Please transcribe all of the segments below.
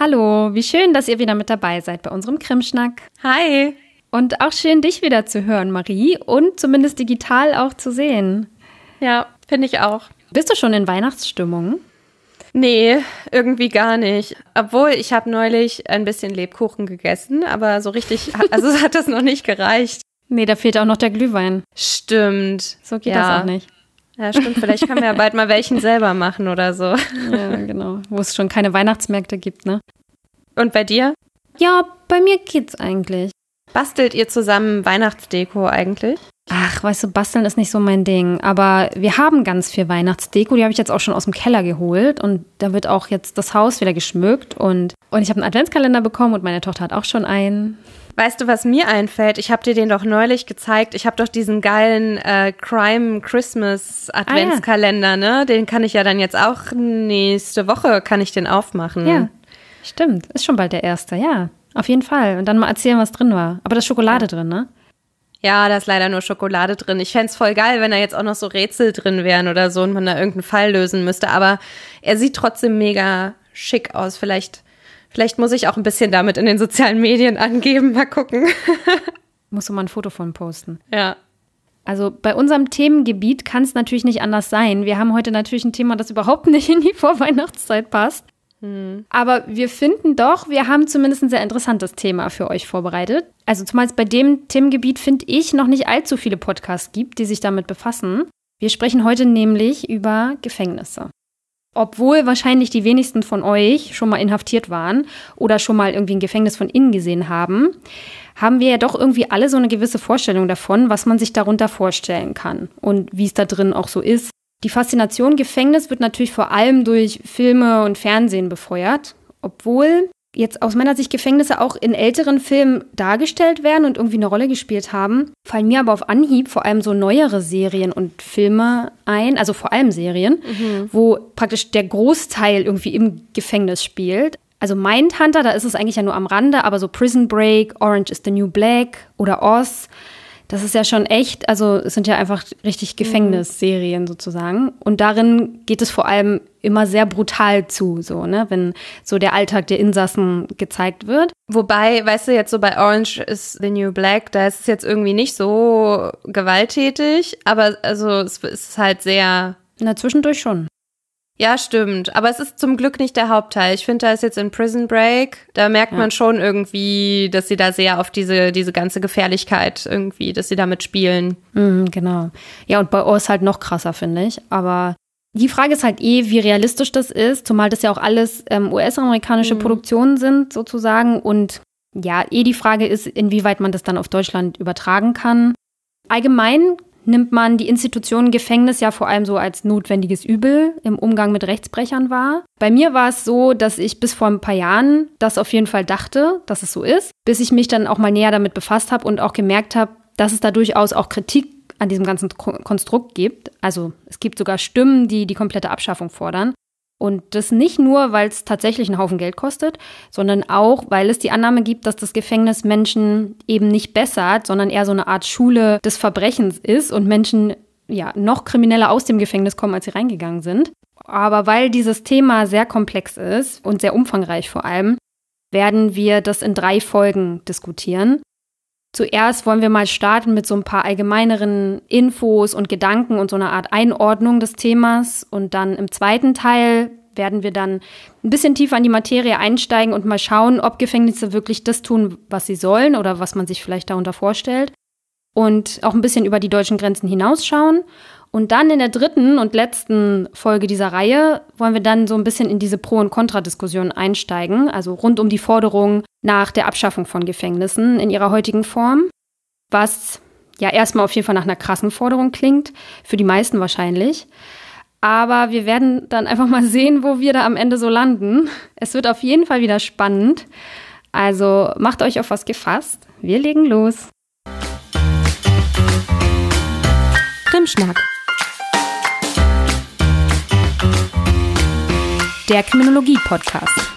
Hallo, wie schön, dass ihr wieder mit dabei seid bei unserem Krimschnack. Hi. Und auch schön, dich wieder zu hören, Marie, und zumindest digital auch zu sehen. Ja, finde ich auch. Bist du schon in Weihnachtsstimmung? Nee, irgendwie gar nicht. Obwohl, ich habe neulich ein bisschen Lebkuchen gegessen, aber so richtig, also hat das noch nicht gereicht. Nee, da fehlt auch noch der Glühwein. Stimmt. So geht das auch nicht. Ja, stimmt. Vielleicht können wir ja bald mal welchen selber machen oder so. Ja, genau. Wo es schon keine Weihnachtsmärkte gibt, ne? Und bei dir? Ja, bei mir geht's eigentlich. Bastelt ihr zusammen Weihnachtsdeko eigentlich? Ach, weißt du, basteln ist nicht so mein Ding. Aber wir haben ganz viel Weihnachtsdeko. Die habe ich jetzt auch schon aus dem Keller geholt. Und da wird auch jetzt das Haus wieder geschmückt. Und ich habe einen Adventskalender bekommen und meine Tochter hat auch schon einen. Weißt du, was mir einfällt? Ich habe dir den doch neulich gezeigt. Ich habe doch diesen geilen Crime Christmas Adventskalender, ne? Den kann ich ja dann jetzt auch nächste Woche, kann ich den aufmachen. Ja, stimmt. Ist schon bald der erste, ja. Auf jeden Fall. Und dann mal erzählen, was drin war. Aber da ist Schokolade drin, ne? Ja, da ist leider nur Schokolade drin. Ich fänd's voll geil, wenn da jetzt auch noch so Rätsel drin wären oder so und man da irgendeinen Fall lösen müsste. Aber er sieht trotzdem mega schick aus. Vielleicht muss ich auch ein bisschen damit in den sozialen Medien angeben. Mal gucken. Musst du mal ein Foto von posten. Ja. Also bei unserem Themengebiet kann es natürlich nicht anders sein. Wir haben heute natürlich ein Thema, das überhaupt nicht in die Vorweihnachtszeit passt. Aber wir finden doch, wir haben zumindest ein sehr interessantes Thema für euch vorbereitet. Also zumal es bei dem Themengebiet, finde ich, noch nicht allzu viele Podcasts gibt, die sich damit befassen. Wir sprechen heute nämlich über Gefängnisse. Obwohl wahrscheinlich die wenigsten von euch schon mal inhaftiert waren oder schon mal irgendwie ein Gefängnis von innen gesehen haben, haben wir ja doch irgendwie alle so eine gewisse Vorstellung davon, was man sich darunter vorstellen kann und wie es da drin auch so ist. Die Faszination Gefängnis wird natürlich vor allem durch Filme und Fernsehen befeuert, obwohl jetzt aus meiner Sicht Gefängnisse auch in älteren Filmen dargestellt werden und irgendwie eine Rolle gespielt haben, fallen mir aber auf Anhieb vor allem so neuere Serien und Filme ein, also vor allem Serien, wo praktisch der Großteil irgendwie im Gefängnis spielt. Also Mindhunter, da ist es eigentlich ja nur am Rande, aber so Prison Break, Orange is the New Black oder Oz, das ist ja schon echt, also es sind ja einfach richtig Gefängnisserien sozusagen. Und darin geht es vor allem immer sehr brutal zu, so, ne, wenn so der Alltag der Insassen gezeigt wird. Wobei, weißt du, jetzt so bei Orange is the New Black, da ist es jetzt irgendwie nicht so gewalttätig, aber also es ist halt sehr... Na, zwischendurch schon. Ja, stimmt. Aber es ist zum Glück nicht der Hauptteil. Ich finde, da ist jetzt in Prison Break, da merkt man schon irgendwie, dass sie da sehr auf diese ganze Gefährlichkeit irgendwie, dass sie damit spielen. Genau. Ja, und bei Oz halt noch krasser, finde ich. Aber die Frage ist halt wie realistisch das ist, zumal das ja auch alles US-amerikanische Produktionen sind sozusagen. Und ja, die Frage ist, inwieweit man das dann auf Deutschland übertragen kann. Allgemein nimmt man die Institution Gefängnis ja vor allem so als notwendiges Übel im Umgang mit Rechtsbrechern wahr. Bei mir war es so, dass ich bis vor ein paar Jahren das auf jeden Fall dachte, dass es so ist, bis ich mich dann auch mal näher damit befasst habe und auch gemerkt habe, dass es da durchaus auch Kritik an diesem ganzen Konstrukt gibt. Also es gibt sogar Stimmen, die die komplette Abschaffung fordern. Und das nicht nur, weil es tatsächlich einen Haufen Geld kostet, sondern auch, weil es die Annahme gibt, dass das Gefängnis Menschen eben nicht bessert, sondern eher so eine Art Schule des Verbrechens ist und Menschen ja noch krimineller aus dem Gefängnis kommen, als sie reingegangen sind. Aber weil dieses Thema sehr komplex ist und sehr umfangreich vor allem, werden wir das in 3 Folgen diskutieren. Zuerst wollen wir mal starten mit so ein paar allgemeineren Infos und Gedanken und so einer Art Einordnung des Themas. Und dann im zweiten Teil werden wir dann ein bisschen tiefer in die Materie einsteigen und mal schauen, ob Gefängnisse wirklich das tun, was sie sollen oder was man sich vielleicht darunter vorstellt. Und auch ein bisschen über die deutschen Grenzen hinausschauen. Und dann in der 3. und letzten Folge dieser Reihe wollen wir dann so ein bisschen in diese Pro- und Kontradiskussion einsteigen, also rund um die Forderung nach der Abschaffung von Gefängnissen in ihrer heutigen Form, was ja erstmal auf jeden Fall nach einer krassen Forderung klingt, für die meisten wahrscheinlich. Aber wir werden dann einfach mal sehen, wo wir da am Ende so landen. Es wird auf jeden Fall wieder spannend. Also macht euch auf was gefasst. Wir legen los. Krimschnack. Der Kriminologie-Podcast.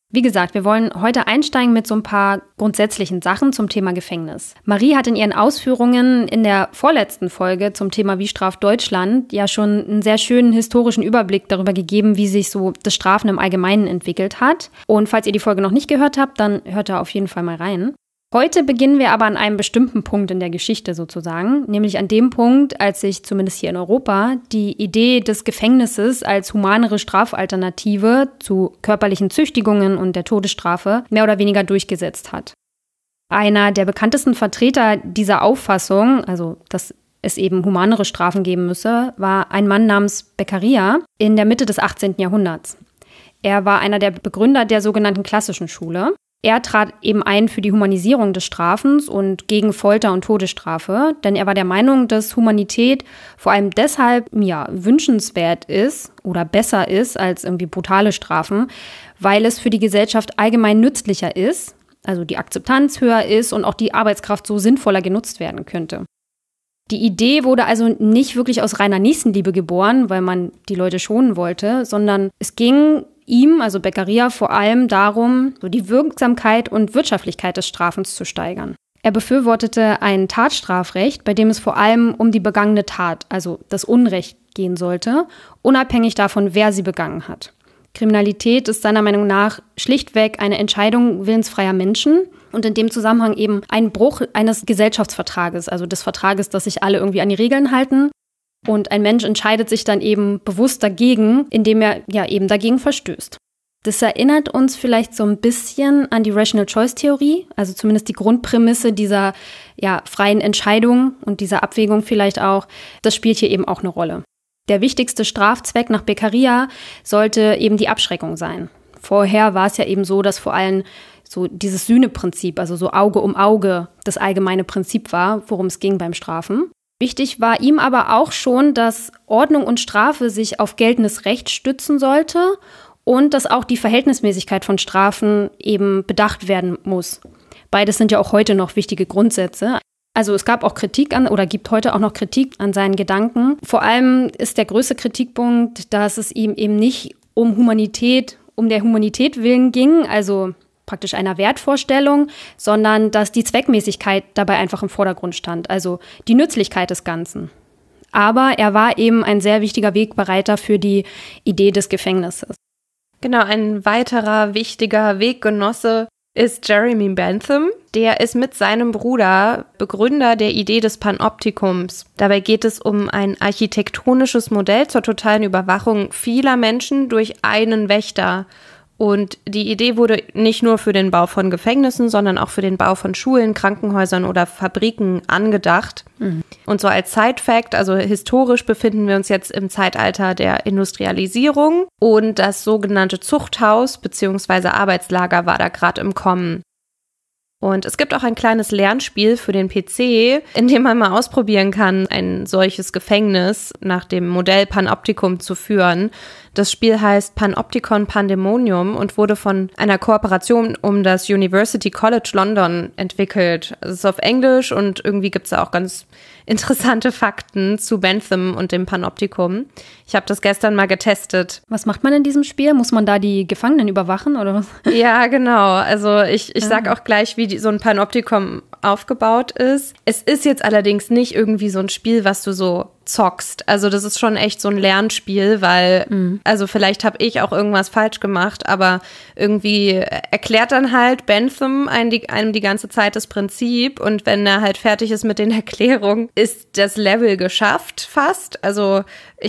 Wie gesagt, wir wollen heute einsteigen mit so ein paar grundsätzlichen Sachen zum Thema Gefängnis. Marie hat in ihren Ausführungen in der vorletzten Folge zum Thema Wie straft Deutschland ja schon einen sehr schönen historischen Überblick darüber gegeben, wie sich so das Strafen im Allgemeinen entwickelt hat. Und falls ihr die Folge noch nicht gehört habt, dann hört da auf jeden Fall mal rein. Heute beginnen wir aber an einem bestimmten Punkt in der Geschichte sozusagen, nämlich an dem Punkt, als sich zumindest hier in Europa die Idee des Gefängnisses als humanere Strafalternative zu körperlichen Züchtigungen und der Todesstrafe mehr oder weniger durchgesetzt hat. Einer der bekanntesten Vertreter dieser Auffassung, also dass es eben humanere Strafen geben müsse, war ein Mann namens Beccaria in der Mitte des 18. Jahrhunderts. Er war einer der Begründer der sogenannten klassischen Schule. Er trat eben ein für die Humanisierung des Strafens und gegen Folter und Todesstrafe, denn er war der Meinung, dass Humanität vor allem deshalb wünschenswert ist oder besser ist als irgendwie brutale Strafen, weil es für die Gesellschaft allgemein nützlicher ist, also die Akzeptanz höher ist und auch die Arbeitskraft so sinnvoller genutzt werden könnte. Die Idee wurde also nicht wirklich aus reiner Nächstenliebe geboren, weil man die Leute schonen wollte, sondern es ging ihm, also Beccaria, vor allem darum, so die Wirksamkeit und Wirtschaftlichkeit des Strafens zu steigern. Er befürwortete ein Tatstrafrecht, bei dem es vor allem um die begangene Tat, also das Unrecht, gehen sollte, unabhängig davon, wer sie begangen hat. Kriminalität ist seiner Meinung nach schlichtweg eine Entscheidung willensfreier Menschen und in dem Zusammenhang eben ein Bruch eines Gesellschaftsvertrages, also des Vertrages, dass sich alle irgendwie an die Regeln halten. Und ein Mensch entscheidet sich dann eben bewusst dagegen, indem er eben dagegen verstößt. Das erinnert uns vielleicht so ein bisschen an die Rational-Choice-Theorie, also zumindest die Grundprämisse dieser freien Entscheidung und dieser Abwägung vielleicht auch. Das spielt hier eben auch eine Rolle. Der wichtigste Strafzweck nach Beccaria sollte eben die Abschreckung sein. Vorher war es ja eben so, dass vor allem so dieses Sühneprinzip, also so Auge um Auge, das allgemeine Prinzip war, worum es ging beim Strafen. Wichtig war ihm aber auch schon, dass Ordnung und Strafe sich auf geltendes Recht stützen sollte und dass auch die Verhältnismäßigkeit von Strafen eben bedacht werden muss. Beides sind ja auch heute noch wichtige Grundsätze. Also es gab auch Kritik an oder gibt heute auch noch Kritik an seinen Gedanken. Vor allem ist der größte Kritikpunkt, dass es ihm eben nicht um der Humanität willen ging, also praktisch einer Wertvorstellung, sondern dass die Zweckmäßigkeit dabei einfach im Vordergrund stand, also die Nützlichkeit des Ganzen. Aber er war eben ein sehr wichtiger Wegbereiter für die Idee des Gefängnisses. Genau, ein weiterer wichtiger Weggenosse ist Jeremy Bentham. Der ist mit seinem Bruder Begründer der Idee des Panoptikums. Dabei geht es um ein architektonisches Modell zur totalen Überwachung vieler Menschen durch einen Wächter. Und die Idee wurde nicht nur für den Bau von Gefängnissen, sondern auch für den Bau von Schulen, Krankenhäusern oder Fabriken angedacht. Mhm. Und so als Side-Fact, also historisch befinden wir uns jetzt im Zeitalter der Industrialisierung und das sogenannte Zuchthaus bzw. Arbeitslager war da gerade im Kommen. Und es gibt auch ein kleines Lernspiel für den PC, in dem man mal ausprobieren kann, ein solches Gefängnis nach dem Modell Panoptikum zu führen. Das Spiel heißt Panopticon Pandemonium und wurde von einer Kooperation um das University College London entwickelt. Es ist auf Englisch und irgendwie gibt es auch ganz interessante Fakten zu Bentham und dem Panoptikum. Ich habe das gestern mal getestet. Was macht man in diesem Spiel? Muss man da die Gefangenen überwachen oder was? Ja, genau. Also ich sag auch gleich, wie so ein Panoptikum aufgebaut ist. Es ist jetzt allerdings nicht irgendwie so ein Spiel, was du so zockst. Also das ist schon echt so ein Lernspiel, weil, also vielleicht habe ich auch irgendwas falsch gemacht, aber irgendwie erklärt dann halt Bentham einem die ganze Zeit das Prinzip und wenn er halt fertig ist mit den Erklärungen, ist das Level geschafft fast. Also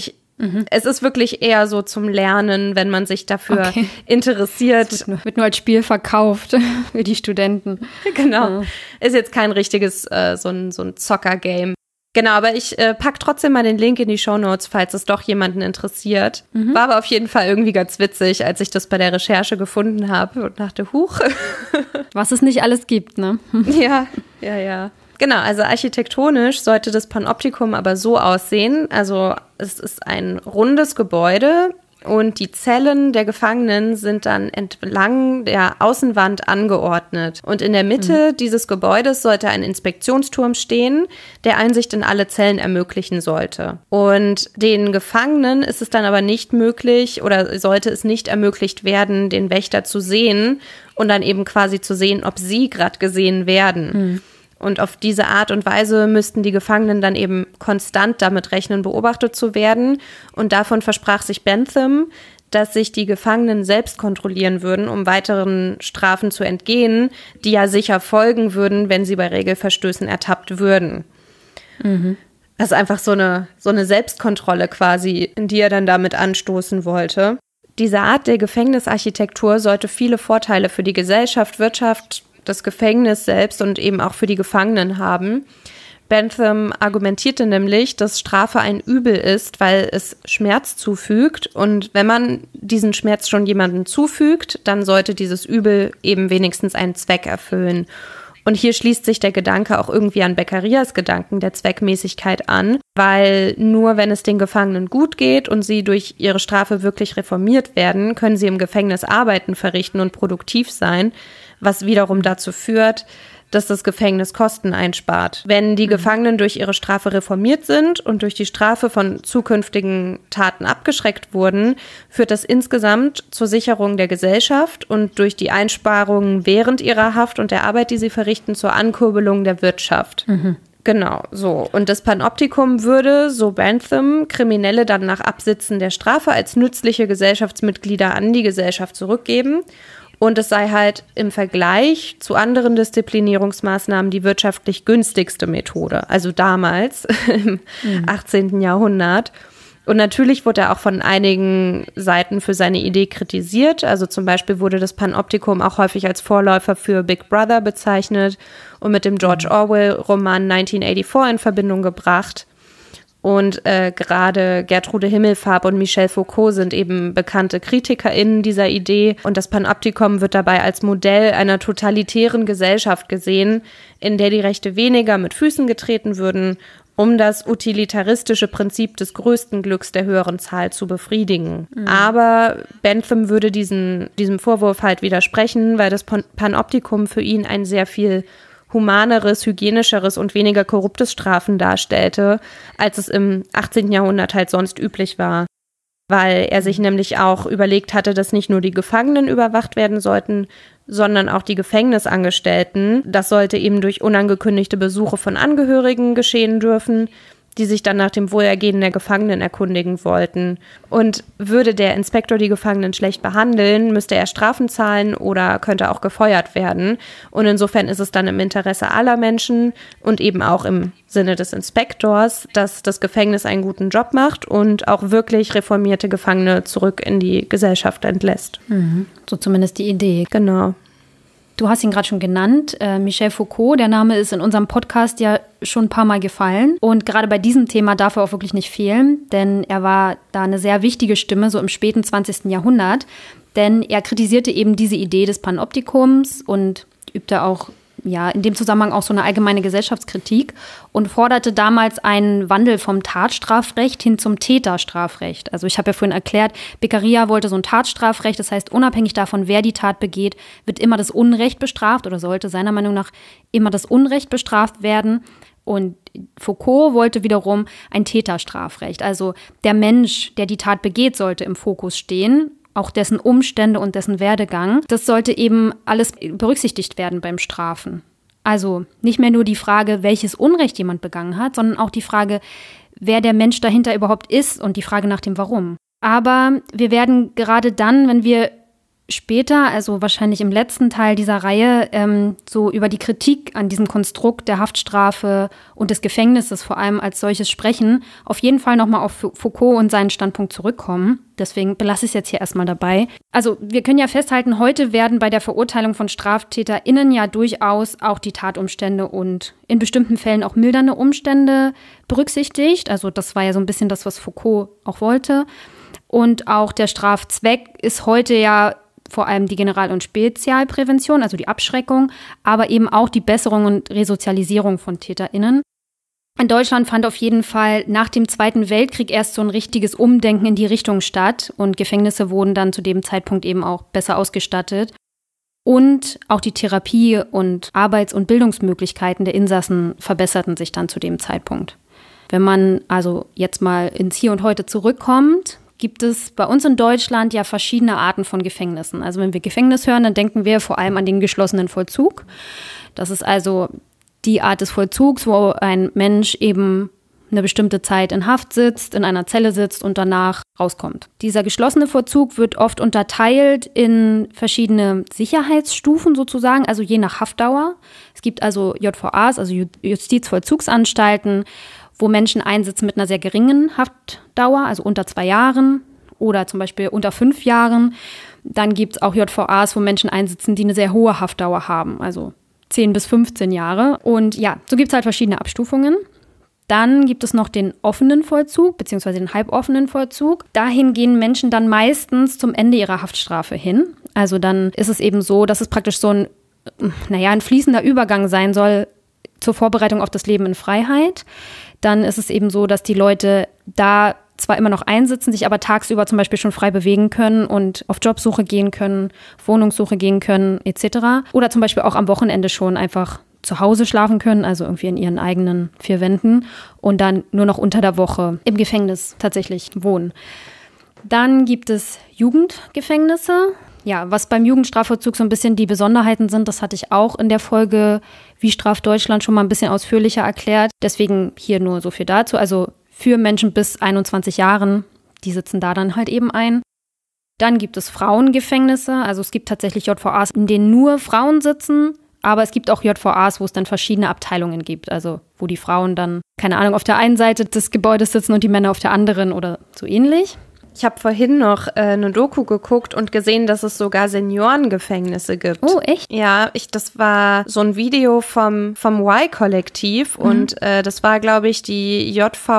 es ist wirklich eher so zum Lernen, wenn man sich dafür interessiert. Es wird nur als Spiel verkauft für die Studenten. Genau. Ja. Ist jetzt kein richtiges so ein Zocker-Game. Genau, aber ich pack trotzdem mal den Link in die Shownotes, falls es doch jemanden interessiert. War aber auf jeden Fall irgendwie ganz witzig, als ich das bei der Recherche gefunden habe und dachte, huch. Was es nicht alles gibt, ne? Ja. Genau, also architektonisch sollte das Panoptikum aber so aussehen. Also es ist ein rundes Gebäude und die Zellen der Gefangenen sind dann entlang der Außenwand angeordnet. Und in der Mitte dieses Gebäudes sollte ein Inspektionsturm stehen, der Einsicht in alle Zellen ermöglichen sollte. Und den Gefangenen ist es dann aber nicht möglich oder sollte es nicht ermöglicht werden, den Wächter zu sehen und dann eben quasi zu sehen, ob sie gerade gesehen werden. Und auf diese Art und Weise müssten die Gefangenen dann eben konstant damit rechnen, beobachtet zu werden. Und davon versprach sich Bentham, dass sich die Gefangenen selbst kontrollieren würden, um weiteren Strafen zu entgehen, die ja sicher folgen würden, wenn sie bei Regelverstößen ertappt würden. Das ist einfach so eine Selbstkontrolle quasi, in die er dann damit anstoßen wollte. Diese Art der Gefängnisarchitektur sollte viele Vorteile für die Gesellschaft, Wirtschaft, das Gefängnis selbst und eben auch für die Gefangenen haben. Bentham argumentierte nämlich, dass Strafe ein Übel ist, weil es Schmerz zufügt. Und wenn man diesen Schmerz schon jemandem zufügt, dann sollte dieses Übel eben wenigstens einen Zweck erfüllen. Und hier schließt sich der Gedanke auch irgendwie an Beccarias Gedanken der Zweckmäßigkeit an, weil nur wenn es den Gefangenen gut geht und sie durch ihre Strafe wirklich reformiert werden, können sie im Gefängnis Arbeiten verrichten und produktiv sein, was wiederum dazu führt, dass das Gefängnis Kosten einspart. Wenn die Gefangenen durch ihre Strafe reformiert sind und durch die Strafe von zukünftigen Taten abgeschreckt wurden, führt das insgesamt zur Sicherung der Gesellschaft und durch die Einsparungen während ihrer Haft und der Arbeit, die sie verrichten, zur Ankurbelung der Wirtschaft. Genau, so. Und das Panoptikum würde, so Bentham, Kriminelle dann nach Absitzen der Strafe als nützliche Gesellschaftsmitglieder an die Gesellschaft zurückgeben. Und es sei halt im Vergleich zu anderen Disziplinierungsmaßnahmen die wirtschaftlich günstigste Methode. Also damals, im 18. Jahrhundert. Und natürlich wurde er auch von einigen Seiten für seine Idee kritisiert. Also zum Beispiel wurde das Panoptikum auch häufig als Vorläufer für Big Brother bezeichnet und mit dem George Orwell-Roman 1984 in Verbindung gebracht. Und gerade Gertrude Himmelfarb und Michel Foucault sind eben bekannte KritikerInnen dieser Idee. Und das Panoptikum wird dabei als Modell einer totalitären Gesellschaft gesehen, in der die Rechte weniger mit Füßen getreten würden, um das utilitaristische Prinzip des größten Glücks der höheren Zahl zu befriedigen. Aber Bentham würde diesem Vorwurf halt widersprechen, weil das Panoptikum für ihn ein sehr viel humaneres, hygienischeres und weniger korruptes Strafen darstellte, als es im 18. Jahrhundert halt sonst üblich war. Weil er sich nämlich auch überlegt hatte, dass nicht nur die Gefangenen überwacht werden sollten, sondern auch die Gefängnisangestellten. Das sollte eben durch unangekündigte Besuche von Angehörigen geschehen dürfen, die sich dann nach dem Wohlergehen der Gefangenen erkundigen wollten. Und würde der Inspektor die Gefangenen schlecht behandeln, müsste er Strafen zahlen oder könnte auch gefeuert werden. Und insofern ist es dann im Interesse aller Menschen und eben auch im Sinne des Inspektors, dass das Gefängnis einen guten Job macht und auch wirklich reformierte Gefangene zurück in die Gesellschaft entlässt. So zumindest die Idee. Genau. Du hast ihn gerade schon genannt, Michel Foucault. Der Name ist in unserem Podcast ja schon ein paar Mal gefallen. Und gerade bei diesem Thema darf er auch wirklich nicht fehlen, denn er war da eine sehr wichtige Stimme, so im späten 20. Jahrhundert. Denn er kritisierte eben diese Idee des Panoptikums und übte auch in dem Zusammenhang auch so eine allgemeine Gesellschaftskritik und forderte damals einen Wandel vom Tatstrafrecht hin zum Täterstrafrecht. Also ich habe ja vorhin erklärt, Beccaria wollte so ein Tatstrafrecht, das heißt, unabhängig davon, wer die Tat begeht, wird immer das Unrecht bestraft oder sollte seiner Meinung nach immer das Unrecht bestraft werden. Und Foucault wollte wiederum ein Täterstrafrecht. Also der Mensch, der die Tat begeht, sollte im Fokus stehen, auch dessen Umstände und dessen Werdegang. Das sollte eben alles berücksichtigt werden beim Strafen. Also nicht mehr nur die Frage, welches Unrecht jemand begangen hat, sondern auch die Frage, wer der Mensch dahinter überhaupt ist und die Frage nach dem Warum. Aber wir werden gerade dann, wenn wir später, also wahrscheinlich im letzten Teil dieser Reihe, so über die Kritik an diesem Konstrukt der Haftstrafe und des Gefängnisses vor allem als solches sprechen, auf jeden Fall nochmal auf Foucault und seinen Standpunkt zurückkommen. Deswegen belasse ich es jetzt hier erstmal dabei. Also wir können ja festhalten, heute werden bei der Verurteilung von StraftäterInnen ja durchaus auch die Tatumstände und in bestimmten Fällen auch mildernde Umstände berücksichtigt. Also das war ja so ein bisschen das, was Foucault auch wollte. Und auch der Strafzweck ist heute ja vor allem die General- und Spezialprävention, also die Abschreckung, aber eben auch die Besserung und Resozialisierung von TäterInnen. In Deutschland fand auf jeden Fall nach dem Zweiten Weltkrieg erst so ein richtiges Umdenken in die Richtung statt und Gefängnisse wurden dann zu dem Zeitpunkt eben auch besser ausgestattet. Und auch die Therapie- und Arbeits- und Bildungsmöglichkeiten der Insassen verbesserten sich dann zu dem Zeitpunkt. Wenn man also jetzt mal ins Hier und Heute zurückkommt, gibt es bei uns in Deutschland ja verschiedene Arten von Gefängnissen. Also wenn wir Gefängnis hören, dann denken wir vor allem an den geschlossenen Vollzug. Das ist also die Art des Vollzugs, wo ein Mensch eben eine bestimmte Zeit in Haft sitzt, in einer Zelle sitzt und danach rauskommt. Dieser geschlossene Vollzug wird oft unterteilt in verschiedene Sicherheitsstufen sozusagen, also je nach Haftdauer. Es gibt also JVAs, also Justizvollzugsanstalten, wo Menschen einsitzen mit einer sehr geringen Haftdauer, also unter 2 Jahren oder zum Beispiel unter 5 Jahren. Dann gibt es auch JVAs, wo Menschen einsitzen, die eine sehr hohe Haftdauer haben, also 10 bis 15 Jahre. Und ja, so gibt es halt verschiedene Abstufungen. Dann gibt es noch den offenen Vollzug, beziehungsweise den halboffenen Vollzug. Dahin gehen Menschen dann meistens zum Ende ihrer Haftstrafe hin. Also dann ist es eben so, dass es praktisch so ein fließender Übergang sein soll zur Vorbereitung auf das Leben in Freiheit. Dann ist es eben so, dass die Leute da zwar immer noch einsitzen, sich aber tagsüber zum Beispiel schon frei bewegen können und auf Jobsuche gehen können, Wohnungssuche gehen können etc. Oder zum Beispiel auch am Wochenende schon einfach zu Hause schlafen können, also irgendwie in ihren eigenen 4 Wänden und dann nur noch unter der Woche im Gefängnis tatsächlich wohnen. Dann gibt es Jugendgefängnisse. Ja, was beim Jugendstrafvollzug so ein bisschen die Besonderheiten sind, das hatte ich auch in der Folge Wie straft Deutschland schon mal ein bisschen ausführlicher erklärt. Deswegen hier nur so viel dazu. Also für Menschen bis 21 Jahren, die sitzen da dann halt eben ein. Dann gibt es Frauengefängnisse. Also es gibt tatsächlich JVAs, in denen nur Frauen sitzen. Aber es gibt auch JVAs, wo es dann verschiedene Abteilungen gibt. Also wo die Frauen dann, keine Ahnung, auf der einen Seite des Gebäudes sitzen und die Männer auf der anderen oder so ähnlich. Ich habe vorhin noch eine Doku geguckt und gesehen, dass es sogar Seniorengefängnisse gibt. Oh, echt? Ja, das war so ein Video vom Y-Kollektiv und das war, glaube ich, die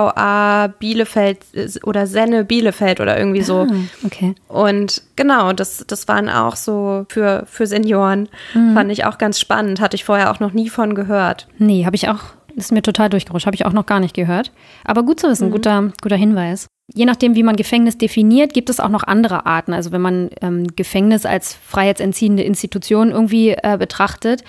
JVA Bielefeld oder Senne Bielefeld oder irgendwie so. Okay. Und genau, das waren auch so für Senioren. Fand ich auch ganz spannend. Hatte ich vorher auch noch nie von gehört. Nee, ist mir total durchgerutscht. Habe ich auch noch gar nicht gehört. Aber gut zu wissen, guter Hinweis. Je nachdem, wie man Gefängnis definiert, gibt es auch noch andere Arten. Also wenn man Gefängnis als freiheitsentziehende Institution irgendwie betrachtet,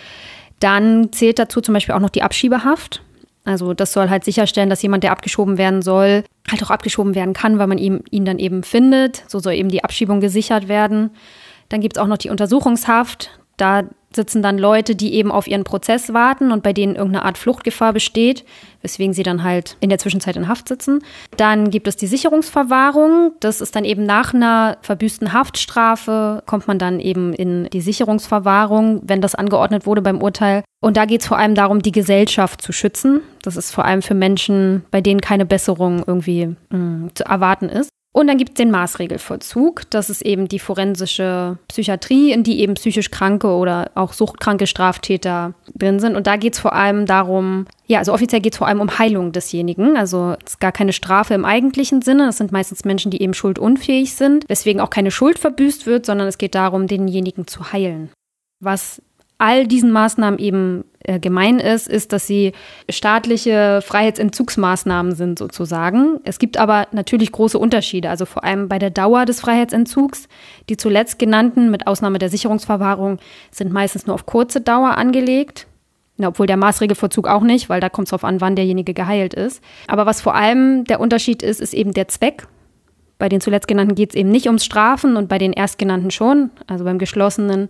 dann zählt dazu zum Beispiel auch noch die Abschiebehaft. Also das soll halt sicherstellen, dass jemand, der abgeschoben werden soll, halt auch abgeschoben werden kann, weil man ihn dann eben findet. So soll eben die Abschiebung gesichert werden. Dann gibt es auch noch die Untersuchungshaft. Da sitzen dann Leute, die eben auf ihren Prozess warten und bei denen irgendeine Art Fluchtgefahr besteht, weswegen sie dann halt in der Zwischenzeit in Haft sitzen. Dann gibt es die Sicherungsverwahrung. Das ist dann eben nach einer verbüßten Haftstrafe, kommt man dann eben in die Sicherungsverwahrung, wenn das angeordnet wurde beim Urteil. Und da geht es vor allem darum, die Gesellschaft zu schützen. Das ist vor allem für Menschen, bei denen keine Besserung irgendwie zu erwarten ist. Und dann gibt es den Maßregelvollzug. Das ist eben die forensische Psychiatrie, in die eben psychisch kranke oder auch suchtkranke Straftäter drin sind. Und da geht es vor allem darum, also offiziell geht es vor allem um Heilung desjenigen. Also es ist gar keine Strafe im eigentlichen Sinne. Das sind meistens Menschen, die eben schuldunfähig sind, weswegen auch keine Schuld verbüßt wird, sondern es geht darum, denjenigen zu heilen. Was all diesen Maßnahmen eben gemein ist, dass sie staatliche Freiheitsentzugsmaßnahmen sind sozusagen. Es gibt aber natürlich große Unterschiede, also vor allem bei der Dauer des Freiheitsentzugs. Die zuletzt genannten, mit Ausnahme der Sicherungsverwahrung, sind meistens nur auf kurze Dauer angelegt. Obwohl der Maßregelvollzug auch nicht, weil da kommt es darauf an, wann derjenige geheilt ist. Aber was vor allem der Unterschied ist eben der Zweck. Bei den zuletzt genannten geht es eben nicht ums Strafen und bei den erstgenannten schon, also beim geschlossenen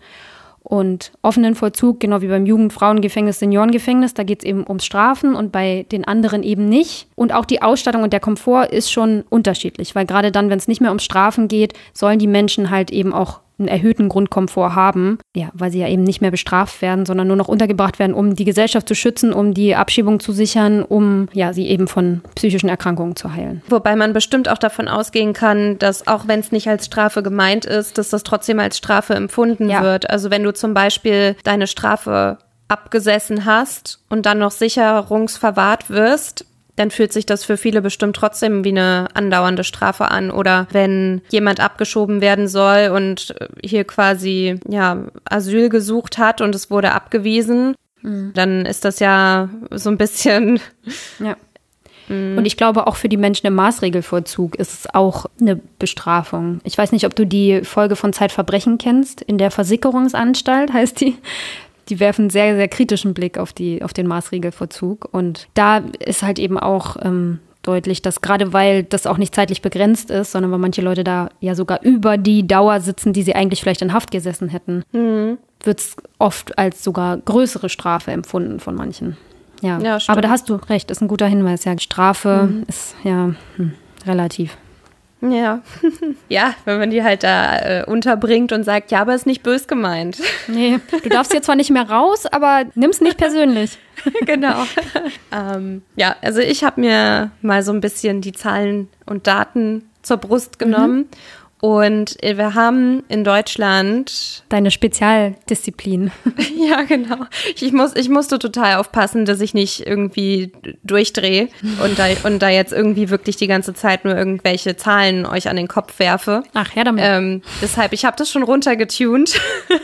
und offenen Vollzug, genau wie beim Jugend-, Frauengefängnis, Seniorengefängnis, da geht es eben ums Strafen und bei den anderen eben nicht. Und auch die Ausstattung und der Komfort ist schon unterschiedlich, weil gerade dann, wenn es nicht mehr ums Strafen geht, sollen die Menschen halt eben auch einen erhöhten Grundkomfort haben, weil sie ja eben nicht mehr bestraft werden, sondern nur noch untergebracht werden, um die Gesellschaft zu schützen, um die Abschiebung zu sichern, um sie eben von psychischen Erkrankungen zu heilen. Wobei man bestimmt auch davon ausgehen kann, dass auch wenn es nicht als Strafe gemeint ist, dass das trotzdem als Strafe empfunden wird. Also wenn du zum Beispiel deine Strafe abgesessen hast und dann noch sicherungsverwahrt wirst, dann fühlt sich das für viele bestimmt trotzdem wie eine andauernde Strafe an. Oder wenn jemand abgeschoben werden soll und hier quasi Asyl gesucht hat und es wurde abgewiesen, Dann ist das ja so ein bisschen. Ja. Und ich glaube, auch für die Menschen im Maßregelvollzug ist es auch eine Bestrafung. Ich weiß nicht, ob du die Folge von Zeitverbrechen kennst. In der Versickerungsanstalt heißt die. Die werfen einen sehr, sehr kritischen Blick auf den Maßregelvollzug. Und da ist halt eben auch deutlich, dass gerade weil das auch nicht zeitlich begrenzt ist, sondern weil manche Leute da ja sogar über die Dauer sitzen, die sie eigentlich vielleicht in Haft gesessen hätten, wird es oft als sogar größere Strafe empfunden von manchen. Ja, aber da hast du recht, ist ein guter Hinweis. Ja, Strafe ist ja relativ. Ja, ja, wenn man die halt da unterbringt und sagt, ja, aber ist nicht bös gemeint. Nee, du darfst jetzt zwar nicht mehr raus, aber nimm's nicht persönlich. Genau. Ja, also ich habe mir mal so ein bisschen die Zahlen und Daten zur Brust genommen. Und wir haben in Deutschland... Deine Spezialdisziplin. Ja, genau. Ich musste total aufpassen, dass ich nicht irgendwie durchdrehe und da jetzt irgendwie wirklich die ganze Zeit nur irgendwelche Zahlen euch an den Kopf werfe. Ach, ja, damit. Deshalb, ich habe das schon runtergetunt.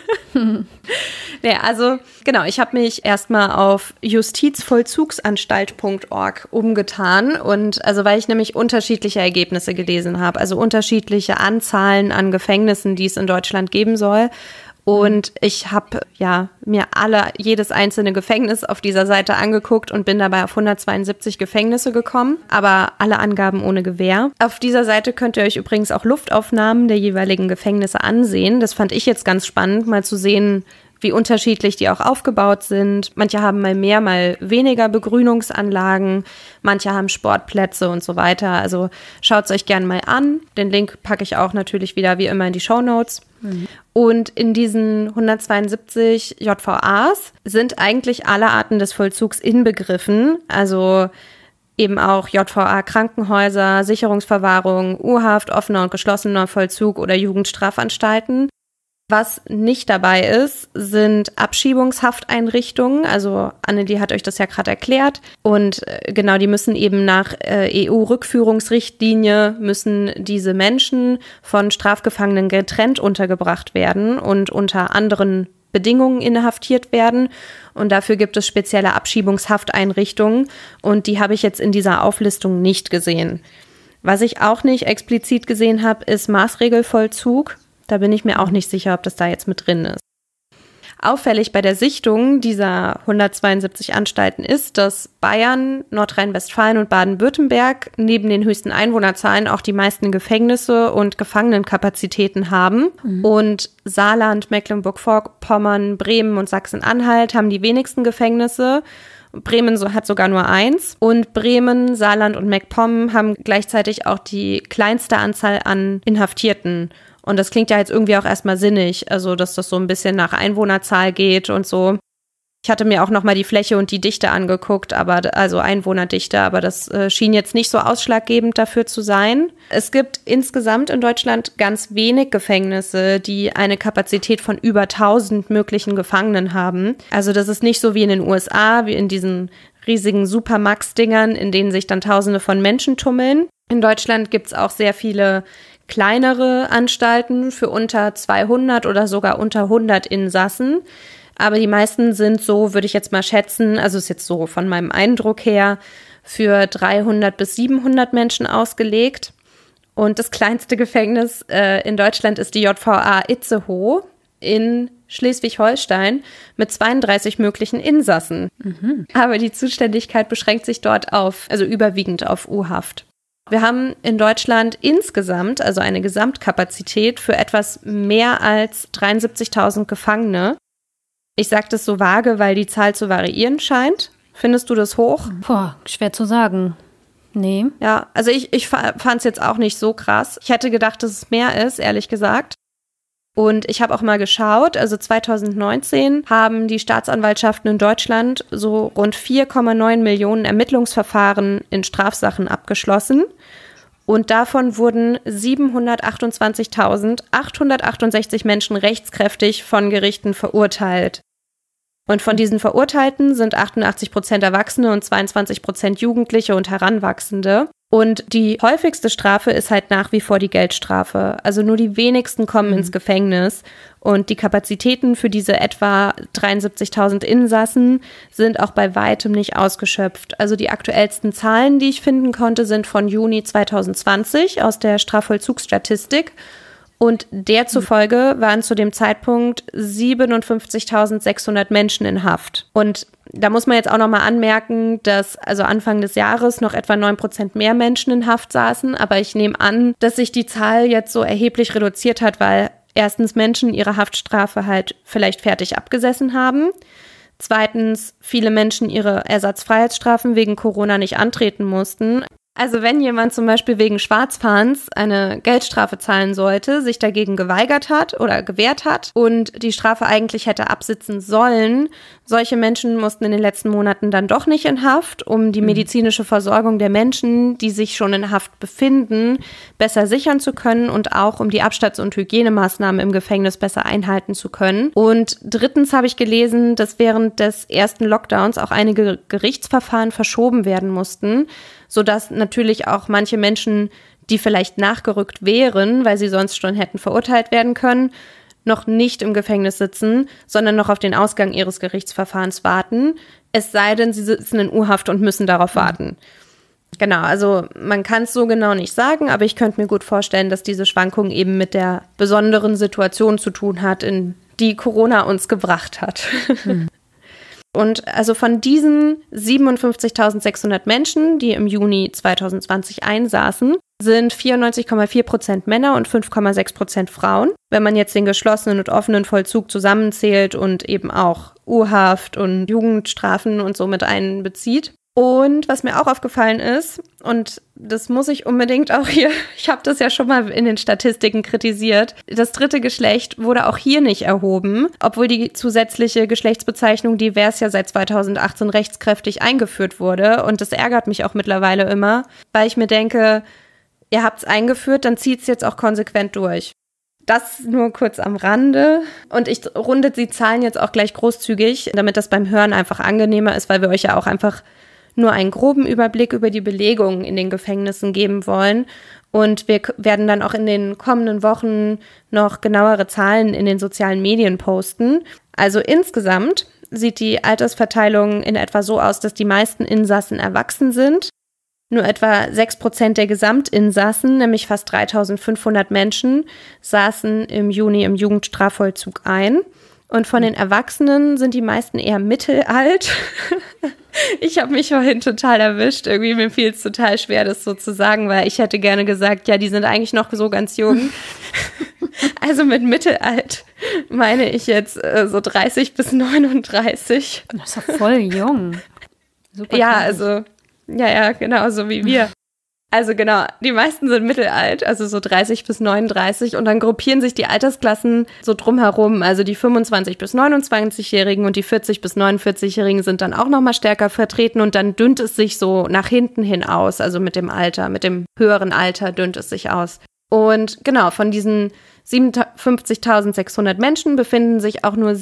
Ja, also genau, ich habe mich erstmal auf justizvollzugsanstalt.org umgetan und also weil ich nämlich unterschiedliche Ergebnisse gelesen habe, also unterschiedliche Anzahlen an Gefängnissen, die es in Deutschland geben soll. Und ich habe mir jedes einzelne Gefängnis auf dieser Seite angeguckt und bin dabei auf 172 Gefängnisse gekommen, aber alle Angaben ohne Gewähr. Auf dieser Seite könnt ihr euch übrigens auch Luftaufnahmen der jeweiligen Gefängnisse ansehen. Das fand ich jetzt ganz spannend, mal zu sehen, wie unterschiedlich die auch aufgebaut sind. Manche haben mal mehr, mal weniger Begrünungsanlagen, manche haben Sportplätze und so weiter. Also schaut es euch gerne mal an. Den Link packe ich auch natürlich wieder wie immer in die Shownotes. Und in diesen 172 JVAs sind eigentlich alle Arten des Vollzugs inbegriffen. Also eben auch JVA Krankenhäuser, Sicherungsverwahrung, U-Haft, offener und geschlossener Vollzug oder Jugendstrafanstalten. Was nicht dabei ist, sind Abschiebungshafteinrichtungen. Also Annelie hat euch das ja gerade erklärt. Und genau, die müssen eben nach EU-Rückführungsrichtlinie müssen diese Menschen von Strafgefangenen getrennt untergebracht werden und unter anderen Bedingungen inhaftiert werden. Und dafür gibt es spezielle Abschiebungshafteinrichtungen. Und die habe ich jetzt in dieser Auflistung nicht gesehen. Was ich auch nicht explizit gesehen habe, ist Maßregelvollzug. Da bin ich mir auch nicht sicher, ob das da jetzt mit drin ist. Auffällig bei der Sichtung dieser 172 Anstalten ist, dass Bayern, Nordrhein-Westfalen und Baden-Württemberg neben den höchsten Einwohnerzahlen auch die meisten Gefängnisse und Gefangenenkapazitäten haben. Und Saarland, Mecklenburg-Vorpommern, Bremen und Sachsen-Anhalt haben die wenigsten Gefängnisse. Bremen hat sogar nur 1. Und Bremen, Saarland und MacPom haben gleichzeitig auch die kleinste Anzahl an Inhaftierten. Und das klingt ja jetzt irgendwie auch erstmal sinnig, also dass das so ein bisschen nach Einwohnerzahl geht und so. Ich hatte mir auch nochmal die Fläche und die Dichte angeguckt, also Einwohnerdichte, aber das schien jetzt nicht so ausschlaggebend dafür zu sein. Es gibt insgesamt in Deutschland ganz wenig Gefängnisse, die eine Kapazität von über 1000 möglichen Gefangenen haben. Also das ist nicht so wie in den USA, wie in diesen riesigen Supermax-Dingern, in denen sich dann Tausende von Menschen tummeln. In Deutschland gibt es auch sehr viele kleinere Anstalten für unter 200 oder sogar unter 100 Insassen. Aber die meisten sind so, würde ich jetzt mal schätzen, also ist jetzt so von meinem Eindruck her, für 300 bis 700 Menschen ausgelegt. Und das kleinste Gefängnis in Deutschland ist die JVA Itzehoe in Schleswig-Holstein mit 32 möglichen Insassen. Aber die Zuständigkeit beschränkt sich dort überwiegend auf U-Haft. Wir haben in Deutschland insgesamt, also eine Gesamtkapazität für etwas mehr als 73.000 Gefangene. Ich sage das so vage, weil die Zahl zu variieren scheint. Findest du das hoch? Boah, schwer zu sagen. Nee. Ja, also ich fand es jetzt auch nicht so krass. Ich hätte gedacht, dass es mehr ist, ehrlich gesagt. Und ich habe auch mal geschaut, also 2019 haben die Staatsanwaltschaften in Deutschland so rund 4,9 Millionen Ermittlungsverfahren in Strafsachen abgeschlossen. Und davon wurden 728.868 Menschen rechtskräftig von Gerichten verurteilt. Und von diesen Verurteilten sind 88% Erwachsene und 22% Jugendliche und Heranwachsende. Und die häufigste Strafe ist halt nach wie vor die Geldstrafe. Also nur die wenigsten kommen ins Gefängnis. Und die Kapazitäten für diese etwa 73.000 Insassen sind auch bei weitem nicht ausgeschöpft. Also die aktuellsten Zahlen, die ich finden konnte, sind von Juni 2020 aus der Strafvollzugsstatistik. Und der zufolge waren zu dem Zeitpunkt 57.600 Menschen in Haft. Und da muss man jetzt auch nochmal anmerken, dass also Anfang des Jahres noch etwa 9% mehr Menschen in Haft saßen. Aber ich nehme an, dass sich die Zahl jetzt so erheblich reduziert hat, weil erstens Menschen ihre Haftstrafe halt vielleicht fertig abgesessen haben. Zweitens viele Menschen ihre Ersatzfreiheitsstrafen wegen Corona nicht antreten mussten. Also wenn jemand zum Beispiel wegen Schwarzfahrens eine Geldstrafe zahlen sollte, sich dagegen geweigert hat oder gewehrt hat und die Strafe eigentlich hätte absitzen sollen, solche Menschen mussten in den letzten Monaten dann doch nicht in Haft, um die medizinische Versorgung der Menschen, die sich schon in Haft befinden, besser sichern zu können und auch um die Abstands- und Hygienemaßnahmen im Gefängnis besser einhalten zu können. Und drittens habe ich gelesen, dass während des ersten Lockdowns auch einige Gerichtsverfahren verschoben werden mussten, sodass natürlich auch manche Menschen, die vielleicht nachgerückt wären, weil sie sonst schon hätten verurteilt werden können, noch nicht im Gefängnis sitzen, sondern noch auf den Ausgang ihres Gerichtsverfahrens warten, es sei denn, sie sitzen in U-Haft und müssen darauf warten. Genau, also man kann es so genau nicht sagen, aber ich könnte mir gut vorstellen, dass diese Schwankung eben mit der besonderen Situation zu tun hat, in die Corona uns gebracht hat. Und also von diesen 57.600 Menschen, die im Juni 2020 einsaßen, sind 94,4% Männer und 5,6% Frauen. Wenn man jetzt den geschlossenen und offenen Vollzug zusammenzählt und eben auch U-Haft und Jugendstrafen und so mit einbezieht. Und was mir auch aufgefallen ist, und das muss ich unbedingt auch hier, ich habe das ja schon mal in den Statistiken kritisiert, das dritte Geschlecht wurde auch hier nicht erhoben, obwohl die zusätzliche Geschlechtsbezeichnung divers ja seit 2018 rechtskräftig eingeführt wurde. Und das ärgert mich auch mittlerweile immer, weil ich mir denke, ihr habt es eingeführt, dann zieht es jetzt auch konsequent durch. Das nur kurz am Rande. Und ich runde die Zahlen jetzt auch gleich großzügig, damit das beim Hören einfach angenehmer ist, weil wir euch ja auch einfach nur einen groben Überblick über die Belegung in den Gefängnissen geben wollen. Und wir werden dann auch in den kommenden Wochen noch genauere Zahlen in den sozialen Medien posten. Also insgesamt sieht die Altersverteilung in etwa so aus, dass die meisten Insassen erwachsen sind. Nur etwa 6% der Gesamtinsassen, nämlich fast 3.500 Menschen, saßen im Juni im Jugendstrafvollzug ein. Und von den Erwachsenen sind die meisten eher mittelalt. Ich habe mich vorhin total erwischt. Irgendwie mir fiel es total schwer, das so zu sagen, weil ich hätte gerne gesagt, ja, die sind eigentlich noch so ganz jung. Also mit mittelalt meine ich jetzt so 30 bis 39. Das ist doch voll jung. Super. Ja, also, ja, genau, so wie wir. Also genau, die meisten sind mittelalt, also so 30 bis 39 und dann gruppieren sich die Altersklassen so drumherum. Also die 25 bis 29-Jährigen und die 40 bis 49-Jährigen sind dann auch nochmal stärker vertreten und dann dünnt es sich so nach hinten hin aus, also mit dem Alter, mit dem höheren Alter dünnt es sich aus. Und genau, von diesen 57.600 Menschen befinden sich auch nur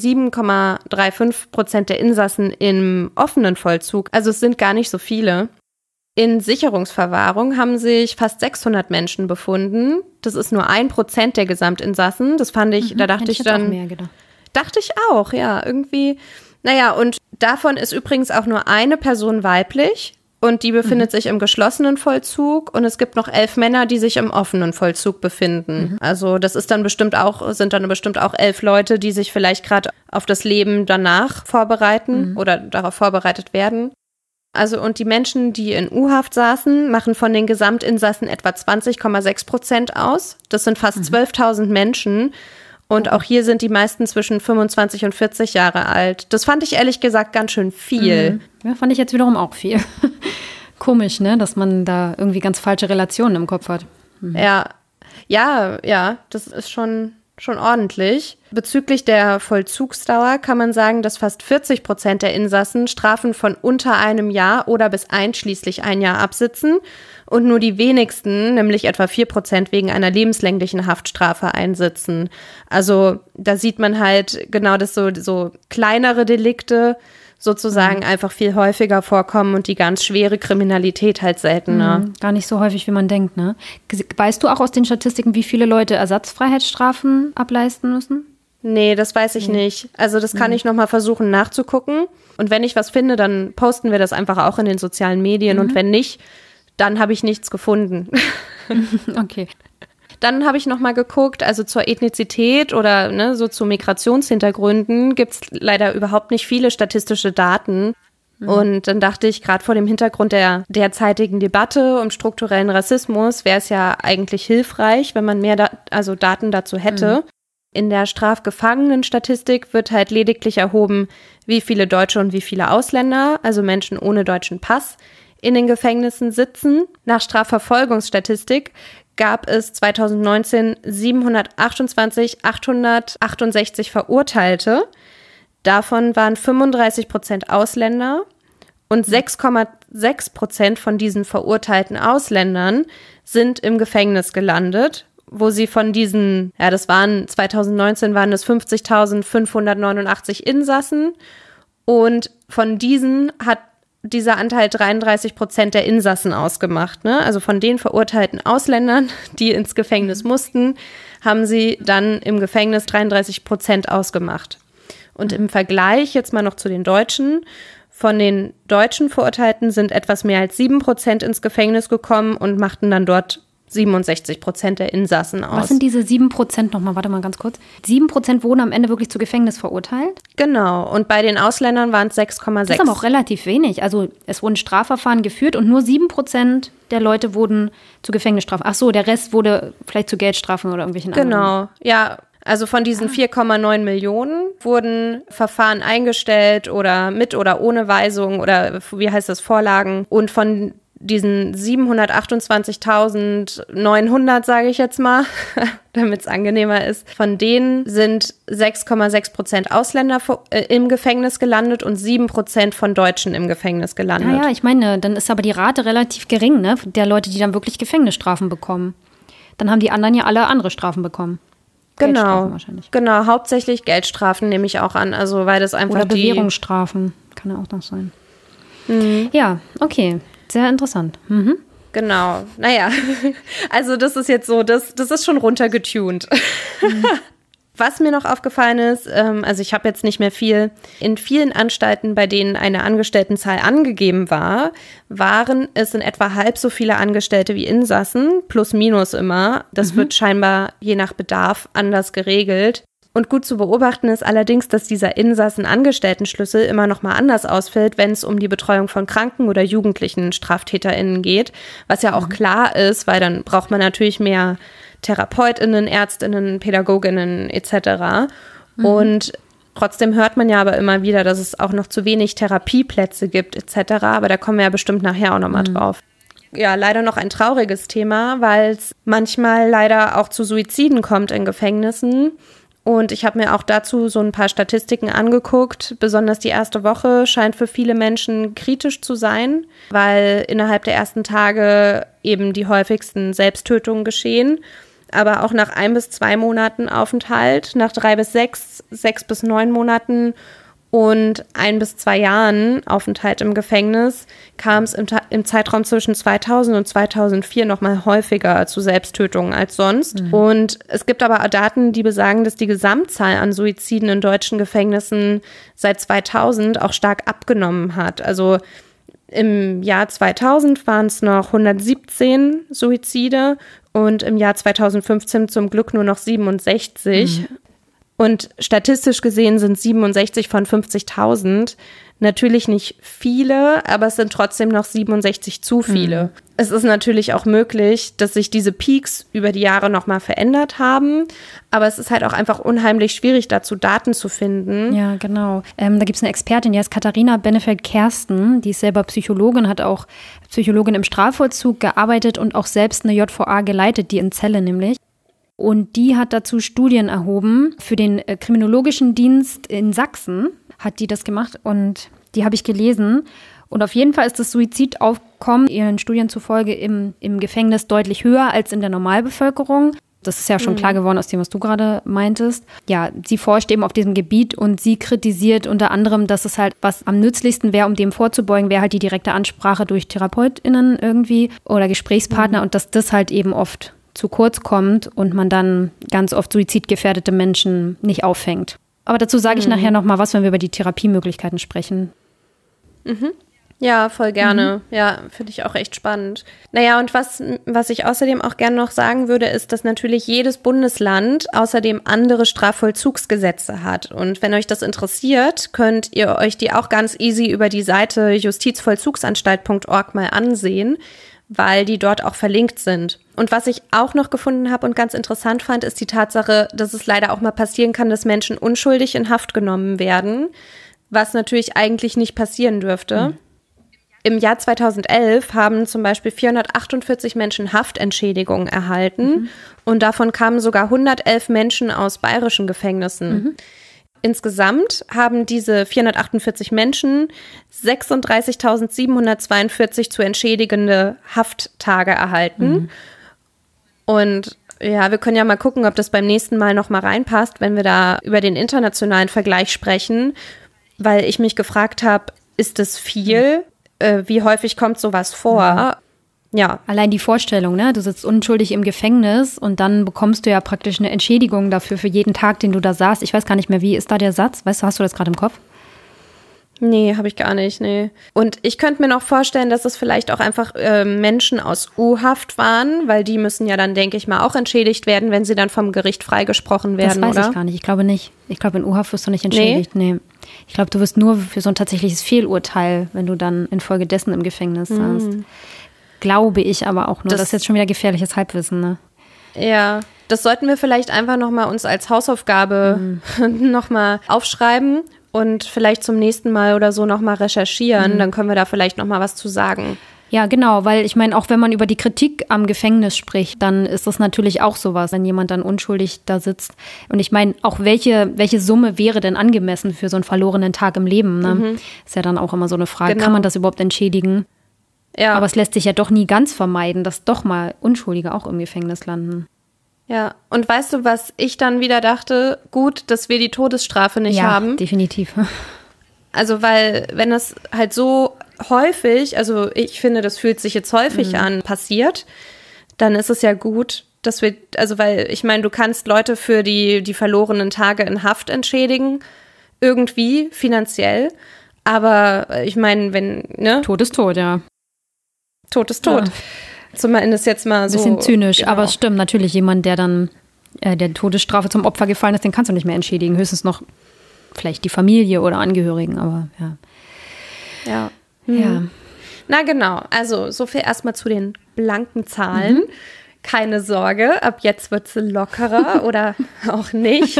7,35% der Insassen im offenen Vollzug. Also es sind gar nicht so viele. In Sicherungsverwahrung haben sich fast 600 Menschen befunden. Das ist nur 1% der Gesamtinsassen. Das fand ich, da dachte ich dann, auch mehr gedacht. Dachte ich auch, ja, irgendwie. Naja, und davon ist übrigens auch nur eine Person weiblich und die befindet sich im geschlossenen Vollzug und es gibt noch 11 Männer, die sich im offenen Vollzug befinden. Also das ist dann bestimmt auch 11 Leute, die sich vielleicht gerade auf das Leben danach vorbereiten oder darauf vorbereitet werden. Also und die Menschen, die in U-Haft saßen, machen von den Gesamtinsassen etwa 20,6% aus. Das sind fast 12.000 Menschen. Und auch hier sind die meisten zwischen 25 und 40 Jahre alt. Das fand ich ehrlich gesagt ganz schön viel. Ja, fand ich jetzt wiederum auch viel. Komisch, ne, dass man da irgendwie ganz falsche Relationen im Kopf hat. Ja, das ist schon ordentlich. Bezüglich der Vollzugsdauer kann man sagen, dass fast 40% der Insassen Strafen von unter einem Jahr oder bis einschließlich ein Jahr absitzen und nur die wenigsten, nämlich etwa 4%, wegen einer lebenslänglichen Haftstrafe einsitzen. Also da sieht man halt genau, dass so kleinere Delikte, sozusagen einfach viel häufiger vorkommen und die ganz schwere Kriminalität halt seltener. Gar nicht so häufig, wie man denkt, ne? Weißt du auch aus den Statistiken, wie viele Leute Ersatzfreiheitsstrafen ableisten müssen? Nee, das weiß ich nicht. Also das kann ich nochmal versuchen nachzugucken. Und wenn ich was finde, dann posten wir das einfach auch in den sozialen Medien. Und wenn nicht, dann habe ich nichts gefunden. Okay. Dann habe ich nochmal geguckt, also zur Ethnizität oder ne, so zu Migrationshintergründen gibt es leider überhaupt nicht viele statistische Daten. Und dann dachte ich, gerade vor dem Hintergrund der derzeitigen Debatte um strukturellen Rassismus wäre es ja eigentlich hilfreich, wenn man mehr Daten dazu hätte. In der Strafgefangenenstatistik wird halt lediglich erhoben, wie viele Deutsche und wie viele Ausländer, also Menschen ohne deutschen Pass, in den Gefängnissen sitzen. Nach Strafverfolgungsstatistik gab es 2019 728.868 Verurteilte. Davon waren 35% Ausländer und 6,6% von diesen verurteilten Ausländern sind im Gefängnis gelandet, wo sie von diesen, 2019 waren es 50.589 Insassen und von diesen hat dieser Anteil 33% der Insassen ausgemacht. Ne? Also von den verurteilten Ausländern, die ins Gefängnis mussten, haben sie dann im Gefängnis 33% ausgemacht. Und im Vergleich jetzt mal noch zu den Deutschen. Von den deutschen Verurteilten sind etwas mehr als 7% ins Gefängnis gekommen und machten dann dort 67% der Insassen aus. Was sind diese 7% nochmal? Warte mal ganz kurz. 7% wurden am Ende wirklich zu Gefängnis verurteilt? Genau. Und bei den Ausländern waren es 6,6%. Das ist aber auch relativ wenig. Also es wurden Strafverfahren geführt und nur 7% der Leute wurden zu Gefängnisstrafen. Ach so, der Rest wurde vielleicht zu Geldstrafen oder irgendwelchen anderen. Genau, ja. Also von diesen 4,9 Millionen wurden Verfahren eingestellt oder mit oder ohne Weisung oder wie heißt das, Vorlagen. Und von diesen 728.900, sage ich jetzt mal, damit es angenehmer ist, von denen sind 6,6% Ausländer im Gefängnis gelandet und 7% von Deutschen im Gefängnis gelandet. Ja, ich meine, dann ist aber die Rate relativ gering, ne, der Leute, die dann wirklich Gefängnisstrafen bekommen. Dann haben die anderen ja alle andere Strafen bekommen. Genau, hauptsächlich Geldstrafen nehme ich auch an, also weil das einfach oder Bewährungsstrafen, kann ja auch noch sein. Ja, okay. Sehr interessant. Genau. Naja, also das ist jetzt so, das ist schon runtergetunt. Was mir noch aufgefallen ist, also ich habe jetzt nicht mehr viel, in vielen Anstalten, bei denen eine Angestelltenzahl angegeben war, waren es in etwa halb so viele Angestellte wie Insassen, plus minus immer. Das wird scheinbar je nach Bedarf anders geregelt. Und gut zu beobachten ist allerdings, dass dieser Insassen-Angestellten-Schlüssel immer noch mal anders ausfällt, wenn es um die Betreuung von kranken oder jugendlichen StraftäterInnen geht, was ja auch klar ist, weil dann braucht man natürlich mehr TherapeutInnen, ÄrztInnen, PädagogInnen etc. Und trotzdem hört man ja aber immer wieder, dass es auch noch zu wenig Therapieplätze gibt etc. Aber da kommen wir ja bestimmt nachher auch noch mal drauf. Ja, leider noch ein trauriges Thema, weil es manchmal leider auch zu Suiziden kommt in Gefängnissen. Und ich habe mir auch dazu so ein paar Statistiken angeguckt. Besonders die erste Woche scheint für viele Menschen kritisch zu sein, weil innerhalb der ersten Tage eben die häufigsten Selbsttötungen geschehen. Aber auch nach 1 bis 2 Monaten Aufenthalt, nach 3 bis 6, 6 bis 9 Monaten und 1 bis 2 Jahren Aufenthalt im Gefängnis kam es im Zeitraum zwischen 2000 und 2004 noch mal häufiger zu Selbsttötungen als sonst. Und es gibt aber Daten, die besagen, dass die Gesamtzahl an Suiziden in deutschen Gefängnissen seit 2000 auch stark abgenommen hat. Also im Jahr 2000 waren es noch 117 Suizide und im Jahr 2015 zum Glück nur noch 67. Und statistisch gesehen sind 67 von 50.000 natürlich nicht viele, aber es sind trotzdem noch 67 zu viele. Es ist natürlich auch möglich, dass sich diese Peaks über die Jahre nochmal verändert haben, aber es ist halt auch einfach unheimlich schwierig, dazu Daten zu finden. Ja, genau. Da gibt es eine Expertin, die heißt Katharina Benefeld-Kersten, die ist selber Psychologin, hat auch Psychologin im Strafvollzug gearbeitet und auch selbst eine JVA geleitet, die in Celle nämlich. Und die hat dazu Studien erhoben für den Kriminologischen Dienst in Sachsen, hat die das gemacht und die habe ich gelesen. Und auf jeden Fall ist das Suizidaufkommen ihren Studien zufolge im Gefängnis deutlich höher als in der Normalbevölkerung. Das ist ja schon klar geworden aus dem, was du gerade meintest. Ja, sie forscht eben auf diesem Gebiet und sie kritisiert unter anderem, dass es halt, was am nützlichsten wäre, um dem vorzubeugen, wäre halt die direkte Ansprache durch TherapeutInnen irgendwie oder Gesprächspartner und dass das halt eben oft zu kurz kommt und man dann ganz oft suizidgefährdete Menschen nicht auffängt. Aber dazu sage ich nachher nochmal was, wenn wir über die Therapiemöglichkeiten sprechen. Ja, voll gerne. Ja, finde ich auch echt spannend. Naja, und was ich außerdem auch gerne noch sagen würde, ist, dass natürlich jedes Bundesland außerdem andere Strafvollzugsgesetze hat. Und wenn euch das interessiert, könnt ihr euch die auch ganz easy über die Seite justizvollzugsanstalt.org mal ansehen, weil die dort auch verlinkt sind. Und was ich auch noch gefunden habe und ganz interessant fand, ist die Tatsache, dass es leider auch mal passieren kann, dass Menschen unschuldig in Haft genommen werden, was natürlich eigentlich nicht passieren dürfte. Im Jahr 2011 haben zum Beispiel 448 Menschen Haftentschädigung erhalten und davon kamen sogar 111 Menschen aus bayerischen Gefängnissen. Insgesamt haben diese 448 Menschen 36.742 zu entschädigende Hafttage erhalten. Und ja, wir können ja mal gucken, ob das beim nächsten Mal noch mal reinpasst, wenn wir da über den internationalen Vergleich sprechen, weil ich mich gefragt habe, ist das viel? Wie häufig kommt sowas vor? Ja. Allein die Vorstellung, ne? Du sitzt unschuldig im Gefängnis und dann bekommst du ja praktisch eine Entschädigung dafür für jeden Tag, den du da saßt. Ich weiß gar nicht mehr, wie ist da der Satz? Weißt du, hast du das gerade im Kopf? Nee, habe ich gar nicht, nee. Und ich könnte mir noch vorstellen, dass es vielleicht auch einfach Menschen aus U-Haft waren, weil die müssen ja dann, denke ich mal, auch entschädigt werden, wenn sie dann vom Gericht freigesprochen werden, oder? Das weiß ich gar nicht. Ich glaube nicht. Ich glaube, in U-Haft wirst du nicht entschädigt. Nee. Ich glaube, du wirst nur für so ein tatsächliches Fehlurteil, wenn du dann infolgedessen im Gefängnis saßt. Glaube ich aber auch nur. Das ist jetzt schon wieder gefährliches Halbwissen, ne? Ja, das sollten wir vielleicht einfach nochmal uns als Hausaufgabe nochmal aufschreiben und vielleicht zum nächsten Mal oder so nochmal recherchieren. Dann können wir da vielleicht nochmal was zu sagen. Ja, genau, weil ich meine, auch wenn man über die Kritik am Gefängnis spricht, dann ist das natürlich auch sowas, wenn jemand dann unschuldig da sitzt. Und ich meine, auch welche Summe wäre denn angemessen für so einen verlorenen Tag im Leben? Ne? Ist ja dann auch immer so eine Frage, kann man das überhaupt entschädigen? Ja. Aber es lässt sich ja doch nie ganz vermeiden, dass doch mal Unschuldige auch im Gefängnis landen. Ja, und weißt du, was ich dann wieder dachte? Gut, dass wir die Todesstrafe nicht haben. Ja, definitiv. Also, weil wenn das halt so häufig, also ich finde, das fühlt sich jetzt häufig an, passiert, dann ist es ja gut, dass wir, also weil ich meine, du kannst Leute für die verlorenen Tage in Haft entschädigen, irgendwie finanziell, aber ich meine, wenn, ne? Tod ist tot, ja. Tod ist tot. Ja. Zumindest jetzt mal so. Bisschen zynisch, genau. Aber es stimmt natürlich, jemand, der dann der Todesstrafe zum Opfer gefallen ist, den kannst du nicht mehr entschädigen, höchstens noch vielleicht die Familie oder Angehörigen, aber ja. Ja. Ja. Na genau, also so viel erstmal zu den blanken Zahlen. Keine Sorge, ab jetzt wird es lockerer oder auch nicht.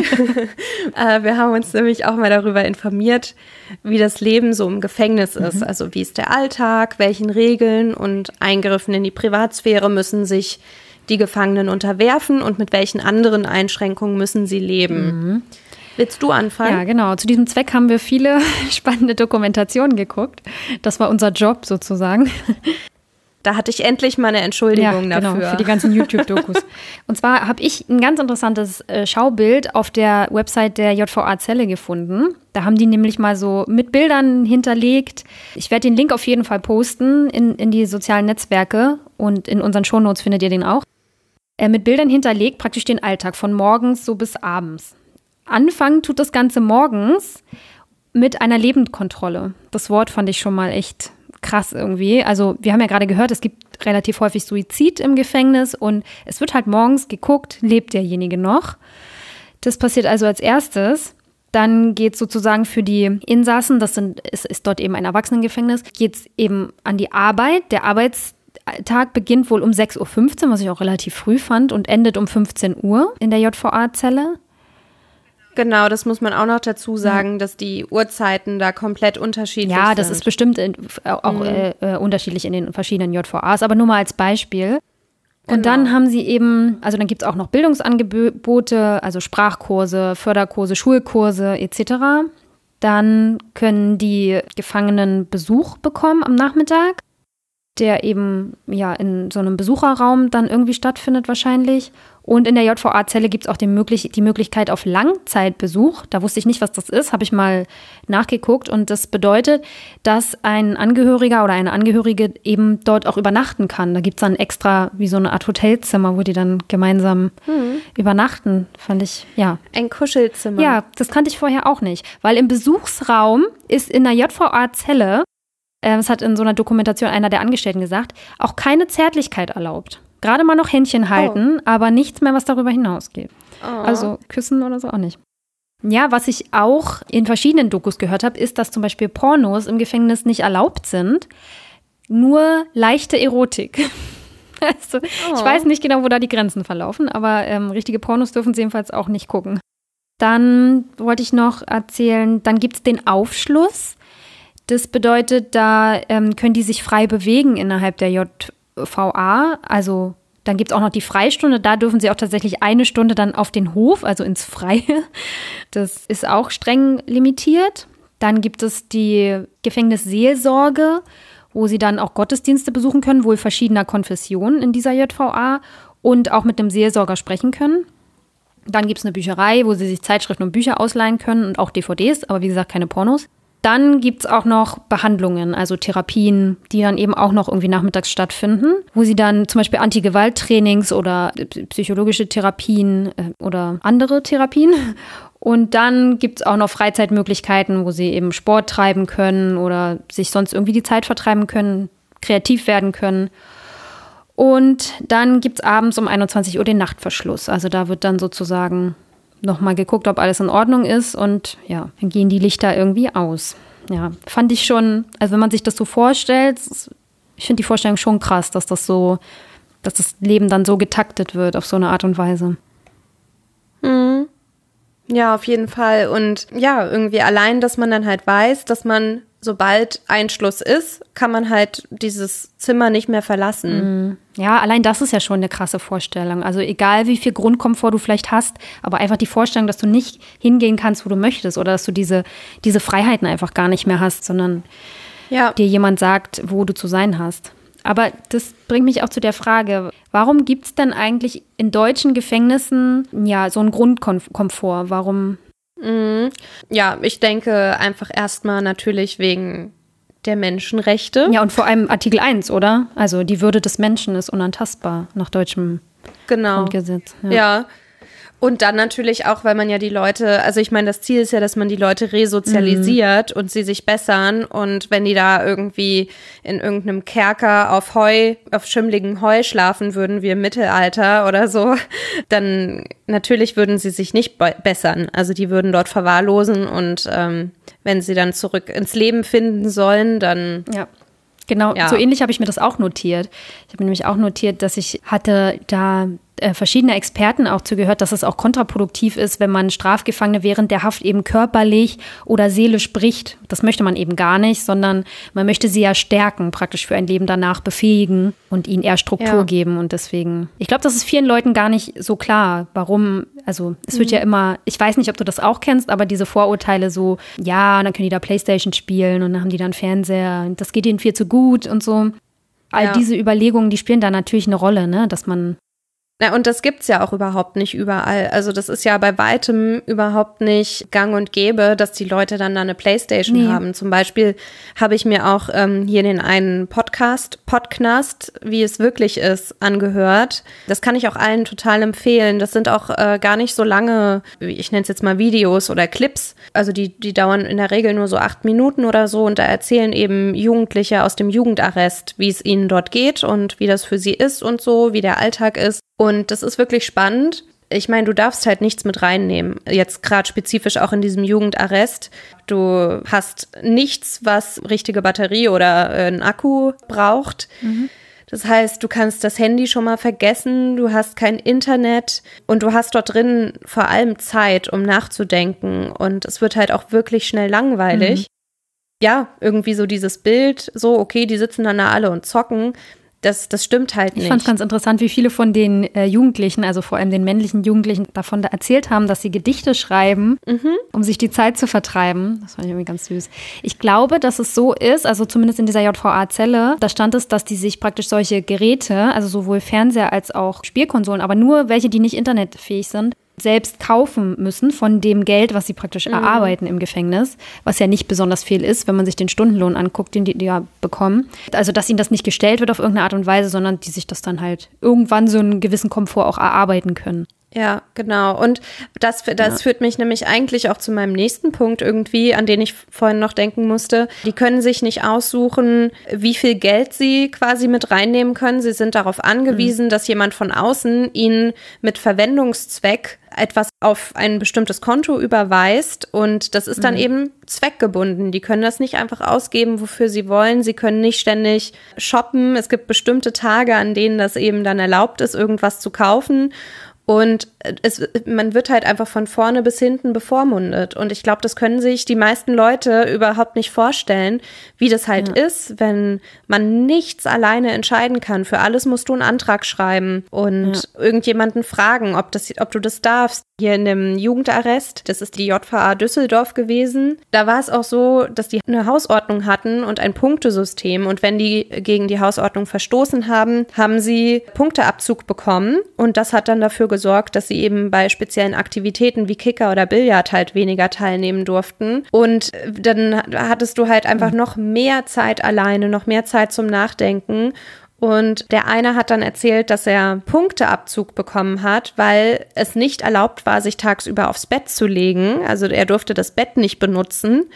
Wir haben uns nämlich auch mal darüber informiert, wie das Leben so im Gefängnis ist. Also wie ist der Alltag, welchen Regeln und Eingriffen in die Privatsphäre müssen sich die Gefangenen unterwerfen und mit welchen anderen Einschränkungen müssen sie leben. Willst du anfangen? Ja, genau. Zu diesem Zweck haben wir viele spannende Dokumentationen geguckt. Das war unser Job sozusagen. Da hatte ich endlich mal eine Entschuldigung dafür. Genau, für die ganzen YouTube-Dokus. Und zwar habe ich ein ganz interessantes Schaubild auf der Website der JVA Celle gefunden. Da haben die nämlich mal so mit Bildern hinterlegt. Ich werde den Link auf jeden Fall posten in die sozialen Netzwerke und in unseren Shownotes findet ihr den auch. Mit Bildern hinterlegt praktisch den Alltag von morgens so bis abends. Anfangen tut das Ganze morgens mit einer Lebendkontrolle. Das Wort fand ich schon mal echt krass irgendwie. Also wir haben ja gerade gehört, es gibt relativ häufig Suizid im Gefängnis und es wird halt morgens geguckt, lebt derjenige noch. Das passiert also als erstes. Dann geht es sozusagen für die Insassen, ist dort eben ein Erwachsenengefängnis, geht es eben an die Arbeit. Der Arbeitstag beginnt wohl um 6:15 Uhr, was ich auch relativ früh fand, und endet um 15 Uhr in der JVA-Zelle. Genau, das muss man auch noch dazu sagen, dass die Uhrzeiten da komplett unterschiedlich sind. Ja, das ist bestimmt auch unterschiedlich in den verschiedenen JVAs, aber nur mal als Beispiel. Und dann haben sie eben, also dann gibt es auch noch Bildungsangebote, also Sprachkurse, Förderkurse, Schulkurse etc. Dann können die Gefangenen Besuch bekommen am Nachmittag. der eben ja in so einem Besucherraum dann irgendwie stattfindet wahrscheinlich. Und in der JVA-Zelle gibt es auch die Möglichkeit auf Langzeitbesuch. Da wusste ich nicht, was das ist, habe ich mal nachgeguckt. Und das bedeutet, dass ein Angehöriger oder eine Angehörige eben dort auch übernachten kann. Da gibt es dann extra wie so eine Art Hotelzimmer, wo die dann gemeinsam übernachten. Fand ich, ja. Ein Kuschelzimmer. Ja, das kannte ich vorher auch nicht. Weil im Besuchsraum ist in der JVA-Zelle, das hat in so einer Dokumentation einer der Angestellten gesagt, auch keine Zärtlichkeit erlaubt. Gerade mal noch Händchen halten, aber nichts mehr, was darüber hinausgeht. Also küssen oder so auch nicht. Ja, was ich auch in verschiedenen Dokus gehört habe, ist, dass zum Beispiel Pornos im Gefängnis nicht erlaubt sind. Nur leichte Erotik. Also, ich weiß nicht genau, wo da die Grenzen verlaufen, aber richtige Pornos dürfen sie jedenfalls auch nicht gucken. Dann wollte ich noch erzählen, dann gibt es den Aufschluss. Das bedeutet, da können die sich frei bewegen innerhalb der JVA. Also dann gibt es auch noch die Freistunde. Da dürfen sie auch tatsächlich 1 Stunde dann auf den Hof, also ins Freie. Das ist auch streng limitiert. Dann gibt es die Gefängnisseelsorge, wo sie dann auch Gottesdienste besuchen können, wohl verschiedener Konfessionen in dieser JVA und auch mit dem Seelsorger sprechen können. Dann gibt es eine Bücherei, wo sie sich Zeitschriften und Bücher ausleihen können und auch DVDs, aber wie gesagt keine Pornos. Dann gibt es auch noch Behandlungen, also Therapien, die dann eben auch noch irgendwie nachmittags stattfinden, wo sie dann zum Beispiel Anti-Gewalt-Trainings oder psychologische Therapien oder andere Therapien. Und dann gibt es auch noch Freizeitmöglichkeiten, wo sie eben Sport treiben können oder sich sonst irgendwie die Zeit vertreiben können, kreativ werden können. Und dann gibt es abends um 21 Uhr den Nachtverschluss. Also da wird dann sozusagen nochmal geguckt, ob alles in Ordnung ist und ja, dann gehen die Lichter irgendwie aus. Ja, fand ich schon, also wenn man sich das so vorstellt, ich finde die Vorstellung schon krass, dass das Leben dann so getaktet wird auf so eine Art und Weise. Mhm. Ja, auf jeden Fall. Und ja, irgendwie allein, dass man dann halt weiß, dass man, sobald Einschluss ist, kann man halt dieses Zimmer nicht mehr verlassen. Ja, allein das ist ja schon eine krasse Vorstellung. Also egal, wie viel Grundkomfort du vielleicht hast, aber einfach die Vorstellung, dass du nicht hingehen kannst, wo du möchtest oder dass du diese Freiheiten einfach gar nicht mehr hast, sondern dir jemand sagt, wo du zu sein hast. Aber das bringt mich auch zu der Frage, warum gibt es denn eigentlich in deutschen Gefängnissen ja so einen Grundkomfort? Warum? Ja, ich denke einfach erstmal natürlich wegen der Menschenrechte. Ja, und vor allem Artikel 1, oder? Also die Würde des Menschen ist unantastbar nach deutschem Grundgesetz. Ja. Und dann natürlich auch, weil man ja die Leute, also ich meine, das Ziel ist ja, dass man die Leute resozialisiert und sie sich bessern. Und wenn die da irgendwie in irgendeinem Kerker auf schimmligem Heu schlafen würden, wie im Mittelalter oder so, dann natürlich würden sie sich nicht bessern. Also die würden dort verwahrlosen und wenn sie dann zurück ins Leben finden sollen, dann... Ja. Genau, so ähnlich habe ich mir das auch notiert. Ich habe nämlich auch notiert, dass ich hatte da verschiedene Experten auch zugehört, dass es auch kontraproduktiv ist, wenn man Strafgefangene während der Haft eben körperlich oder seelisch bricht. Das möchte man eben gar nicht, sondern man möchte sie ja stärken, praktisch für ein Leben danach befähigen und ihnen eher Struktur geben. Und deswegen, ich glaube, das ist vielen Leuten gar nicht so klar, warum, also es wird ja immer, ich weiß nicht, ob du das auch kennst, aber diese Vorurteile so, ja, dann können die da Playstation spielen und dann haben die dann Fernseher und das geht ihnen viel zu gut und so. All diese Überlegungen, die spielen da natürlich eine Rolle, ne, dass man... Ja, und das gibt's ja auch überhaupt nicht überall. Also das ist ja bei weitem überhaupt nicht gang und gäbe, dass die Leute dann da eine Playstation haben. Zum Beispiel habe ich mir auch hier den einen Podcast, wie es wirklich ist, angehört. Das kann ich auch allen total empfehlen. Das sind auch gar nicht so lange, ich nenne es jetzt mal Videos oder Clips. Also die dauern in der Regel nur so 8 Minuten oder so. Und da erzählen eben Jugendliche aus dem Jugendarrest, wie es ihnen dort geht und wie das für sie ist und so, wie der Alltag ist. Und das ist wirklich spannend. Ich meine, du darfst halt nichts mit reinnehmen. Jetzt gerade spezifisch auch in diesem Jugendarrest. Du hast nichts, was richtige Batterie oder einen Akku braucht. Das heißt, du kannst das Handy schon mal vergessen. Du hast kein Internet und du hast dort drin vor allem Zeit, um nachzudenken. Und es wird halt auch wirklich schnell langweilig. Ja, irgendwie so dieses Bild, so okay, die sitzen dann da alle und zocken. Das stimmt halt nicht. Ich fand es ganz interessant, wie viele von den Jugendlichen, also vor allem den männlichen Jugendlichen, davon da erzählt haben, dass sie Gedichte schreiben, um sich die Zeit zu vertreiben. Das fand ich irgendwie ganz süß. Ich glaube, dass es so ist, also zumindest in dieser JVA-Zelle, da stand es, dass die sich praktisch solche Geräte, also sowohl Fernseher als auch Spielkonsolen, aber nur welche, die nicht internetfähig sind, selbst kaufen müssen von dem Geld, was sie praktisch erarbeiten im Gefängnis, was ja nicht besonders viel ist, wenn man sich den Stundenlohn anguckt, den die ja bekommen. Also, dass ihnen das nicht gestellt wird auf irgendeine Art und Weise, sondern die sich das dann halt irgendwann so einen gewissen Komfort auch erarbeiten können. Ja, genau. Und das führt mich nämlich eigentlich auch zu meinem nächsten Punkt irgendwie, an den ich vorhin noch denken musste. Die können sich nicht aussuchen, wie viel Geld sie quasi mit reinnehmen können. Sie sind darauf angewiesen, dass jemand von außen ihnen mit Verwendungszweck etwas auf ein bestimmtes Konto überweist. Und das ist dann eben zweckgebunden. Die können das nicht einfach ausgeben, wofür sie wollen. Sie können nicht ständig shoppen. Es gibt bestimmte Tage, an denen das eben dann erlaubt ist, irgendwas zu kaufen. Und man wird halt einfach von vorne bis hinten bevormundet. Und ich glaube, das können sich die meisten Leute überhaupt nicht vorstellen, wie das halt ist, wenn man nichts alleine entscheiden kann. Für alles musst du einen Antrag schreiben und irgendjemanden fragen, ob du das darfst. Hier in dem Jugendarrest, das ist die JVA Düsseldorf gewesen, da war es auch so, dass die eine Hausordnung hatten und ein Punktesystem. Und wenn die gegen die Hausordnung verstoßen haben, haben sie Punkteabzug bekommen. Und das hat dann dafür gesorgt, dass sie eben bei speziellen Aktivitäten wie Kicker oder Billard halt weniger teilnehmen durften. Und dann hattest du halt einfach noch mehr Zeit alleine, noch mehr Zeit zum Nachdenken. Und der eine hat dann erzählt, dass er Punkteabzug bekommen hat, weil es nicht erlaubt war, sich tagsüber aufs Bett zu legen. Also er durfte das Bett nicht benutzen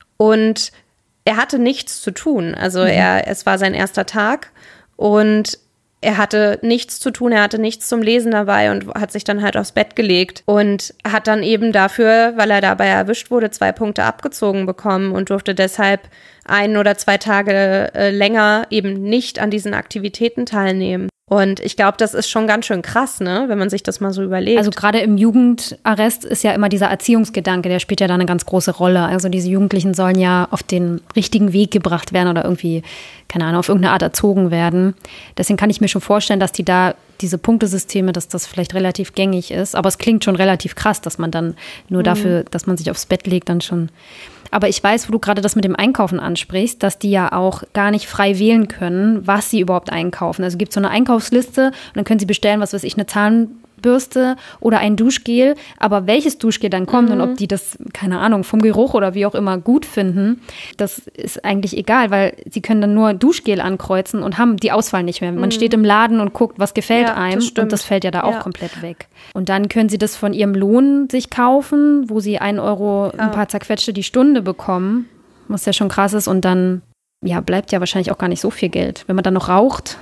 und er hatte nichts zu tun. Also es war sein erster Tag und er hatte nichts zu tun, er hatte nichts zum Lesen dabei und hat sich dann halt aufs Bett gelegt und hat dann eben dafür, weil er dabei erwischt wurde, 2 Punkte abgezogen bekommen und durfte deshalb 1 oder 2 Tage länger eben nicht an diesen Aktivitäten teilnehmen. Und ich glaube, das ist schon ganz schön krass, ne, wenn man sich das mal so überlegt. Also gerade im Jugendarrest ist ja immer dieser Erziehungsgedanke, der spielt ja da eine ganz große Rolle. Also diese Jugendlichen sollen ja auf den richtigen Weg gebracht werden oder irgendwie, keine Ahnung, auf irgendeine Art erzogen werden. Deswegen kann ich mir schon vorstellen, dass die da diese Punktesysteme, dass das vielleicht relativ gängig ist. Aber es klingt schon relativ krass, dass man dann nur dafür, dass man sich aufs Bett legt, dann schon. Aber ich weiß, wo du gerade das mit dem Einkaufen ansprichst, dass die ja auch gar nicht frei wählen können, was sie überhaupt einkaufen. Also gibt es so eine Einkaufsliste und dann können sie bestellen, was weiß ich, eine Zahnbürste oder ein Duschgel. Aber welches Duschgel dann kommt und ob die das, keine Ahnung, vom Geruch oder wie auch immer gut finden, das ist eigentlich egal, weil sie können dann nur Duschgel ankreuzen und haben die Auswahl nicht mehr. Man steht im Laden und guckt, was gefällt einem und das fällt ja da auch komplett weg. Und dann können sie das von ihrem Lohn sich kaufen, wo sie 1 Euro ein paar zerquetschte die Stunde bekommen, was ja schon krass ist. Und dann bleibt ja wahrscheinlich auch gar nicht so viel Geld. Wenn man dann noch raucht.